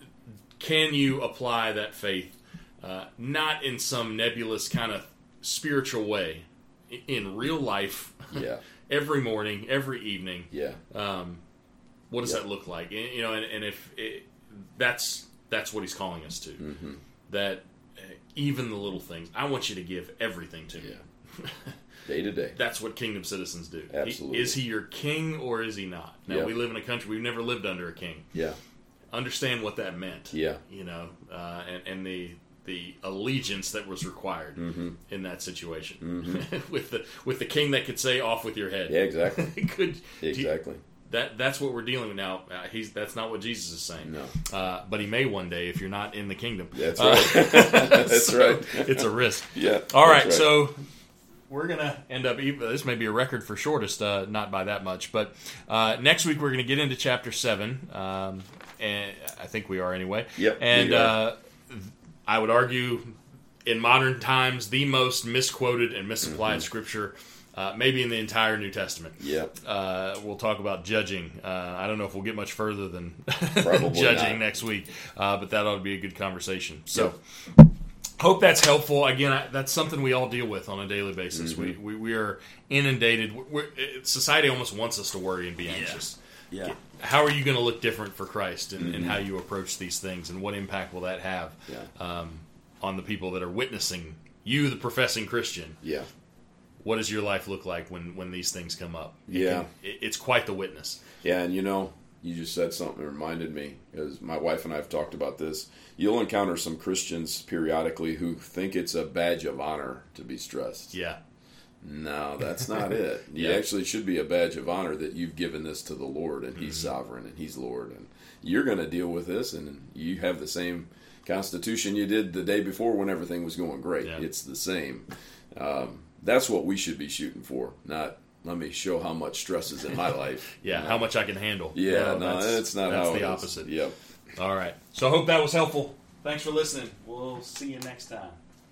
[SPEAKER 1] can you apply that faith, uh, not in some nebulous kind of spiritual way, in real life?
[SPEAKER 2] Yeah.
[SPEAKER 1] Every morning, every evening.
[SPEAKER 2] Yeah.
[SPEAKER 1] Um, What does
[SPEAKER 2] Yep.
[SPEAKER 1] that look like? And, you know, and, and if it, that's that's what he's calling us to,
[SPEAKER 2] Mm-hmm.
[SPEAKER 1] that uh, even the little things, I want you to give everything to me.
[SPEAKER 2] Yeah. Day to day.
[SPEAKER 1] That's what kingdom citizens do.
[SPEAKER 2] Absolutely.
[SPEAKER 1] He- is he your king or is he not? Now,
[SPEAKER 2] Yeah.
[SPEAKER 1] we live in a country, we've never lived under a king.
[SPEAKER 2] Yeah.
[SPEAKER 1] Understand what that meant.
[SPEAKER 2] Yeah.
[SPEAKER 1] You know, uh, and, and the the allegiance that was required
[SPEAKER 2] Mm-hmm.
[SPEAKER 1] in that situation.
[SPEAKER 2] Mm-hmm.
[SPEAKER 1] with the with the king that could say, off with your head.
[SPEAKER 2] Yeah, exactly.
[SPEAKER 1] Could, do you-
[SPEAKER 2] Exactly.
[SPEAKER 1] that that's what we're dealing with now. Uh, he's that's not what Jesus is saying.
[SPEAKER 2] No.
[SPEAKER 1] Uh, but he may one day if you're not in the kingdom.
[SPEAKER 2] That's
[SPEAKER 1] Uh,
[SPEAKER 2] right. That's
[SPEAKER 1] so
[SPEAKER 2] right.
[SPEAKER 1] It's a risk.
[SPEAKER 2] Yeah.
[SPEAKER 1] All right,
[SPEAKER 2] that's
[SPEAKER 1] so we're gonna end up. Even, this may be a record for shortest, uh, not by that much. But uh, next week we're gonna get into chapter seven, um, and I think we are anyway.
[SPEAKER 2] Yep,
[SPEAKER 1] And
[SPEAKER 2] we are.
[SPEAKER 1] uh, I would argue, in modern times, the most misquoted and misapplied
[SPEAKER 2] Mm-hmm.
[SPEAKER 1] scripture. Uh, maybe in the entire New Testament.
[SPEAKER 2] Yep.
[SPEAKER 1] Uh, we'll talk about judging. Uh, I don't know if we'll get much further than
[SPEAKER 2] Probably
[SPEAKER 1] judging
[SPEAKER 2] not.
[SPEAKER 1] next week, uh, but that ought to be a good conversation. So, hope that's helpful. Again, I, that's something we all deal with on a daily basis.
[SPEAKER 2] Mm-hmm.
[SPEAKER 1] We, we we are inundated. We're, it, society almost wants us to worry and be anxious.
[SPEAKER 2] Yeah.
[SPEAKER 1] How are you going to look different for Christ, and,
[SPEAKER 2] Mm-hmm.
[SPEAKER 1] and how you approach these things, and what impact will that have
[SPEAKER 2] Yeah.
[SPEAKER 1] um, on the people that are witnessing you, the professing Christian?
[SPEAKER 2] Yeah.
[SPEAKER 1] What does your life look like when, when these things come up? It
[SPEAKER 2] Yeah.
[SPEAKER 1] can- it, it's quite the witness.
[SPEAKER 2] Yeah, and you know, you just said something that reminded me, because my wife and I have talked about this. You'll encounter some Christians periodically who think it's a badge of honor to be stressed.
[SPEAKER 1] Yeah.
[SPEAKER 2] No, that's not it. You
[SPEAKER 1] Yeah.
[SPEAKER 2] actually should be a badge of honor that you've given this to the Lord, and He's sovereign, and He's Lord, and you're going to deal with this, and you have the same constitution you did the day before when everything was going great.
[SPEAKER 1] Yeah.
[SPEAKER 2] It's the same. Um, that's what we should be shooting for, not let me show how much stress is in my life.
[SPEAKER 1] Yeah,
[SPEAKER 2] No.
[SPEAKER 1] how much I can handle.
[SPEAKER 2] Yeah,
[SPEAKER 1] No,
[SPEAKER 2] no, that's, not
[SPEAKER 1] that's
[SPEAKER 2] how
[SPEAKER 1] the
[SPEAKER 2] it is.
[SPEAKER 1] opposite.
[SPEAKER 2] Yep.
[SPEAKER 1] All right. So I hope that was helpful. Thanks for listening. We'll see you next time.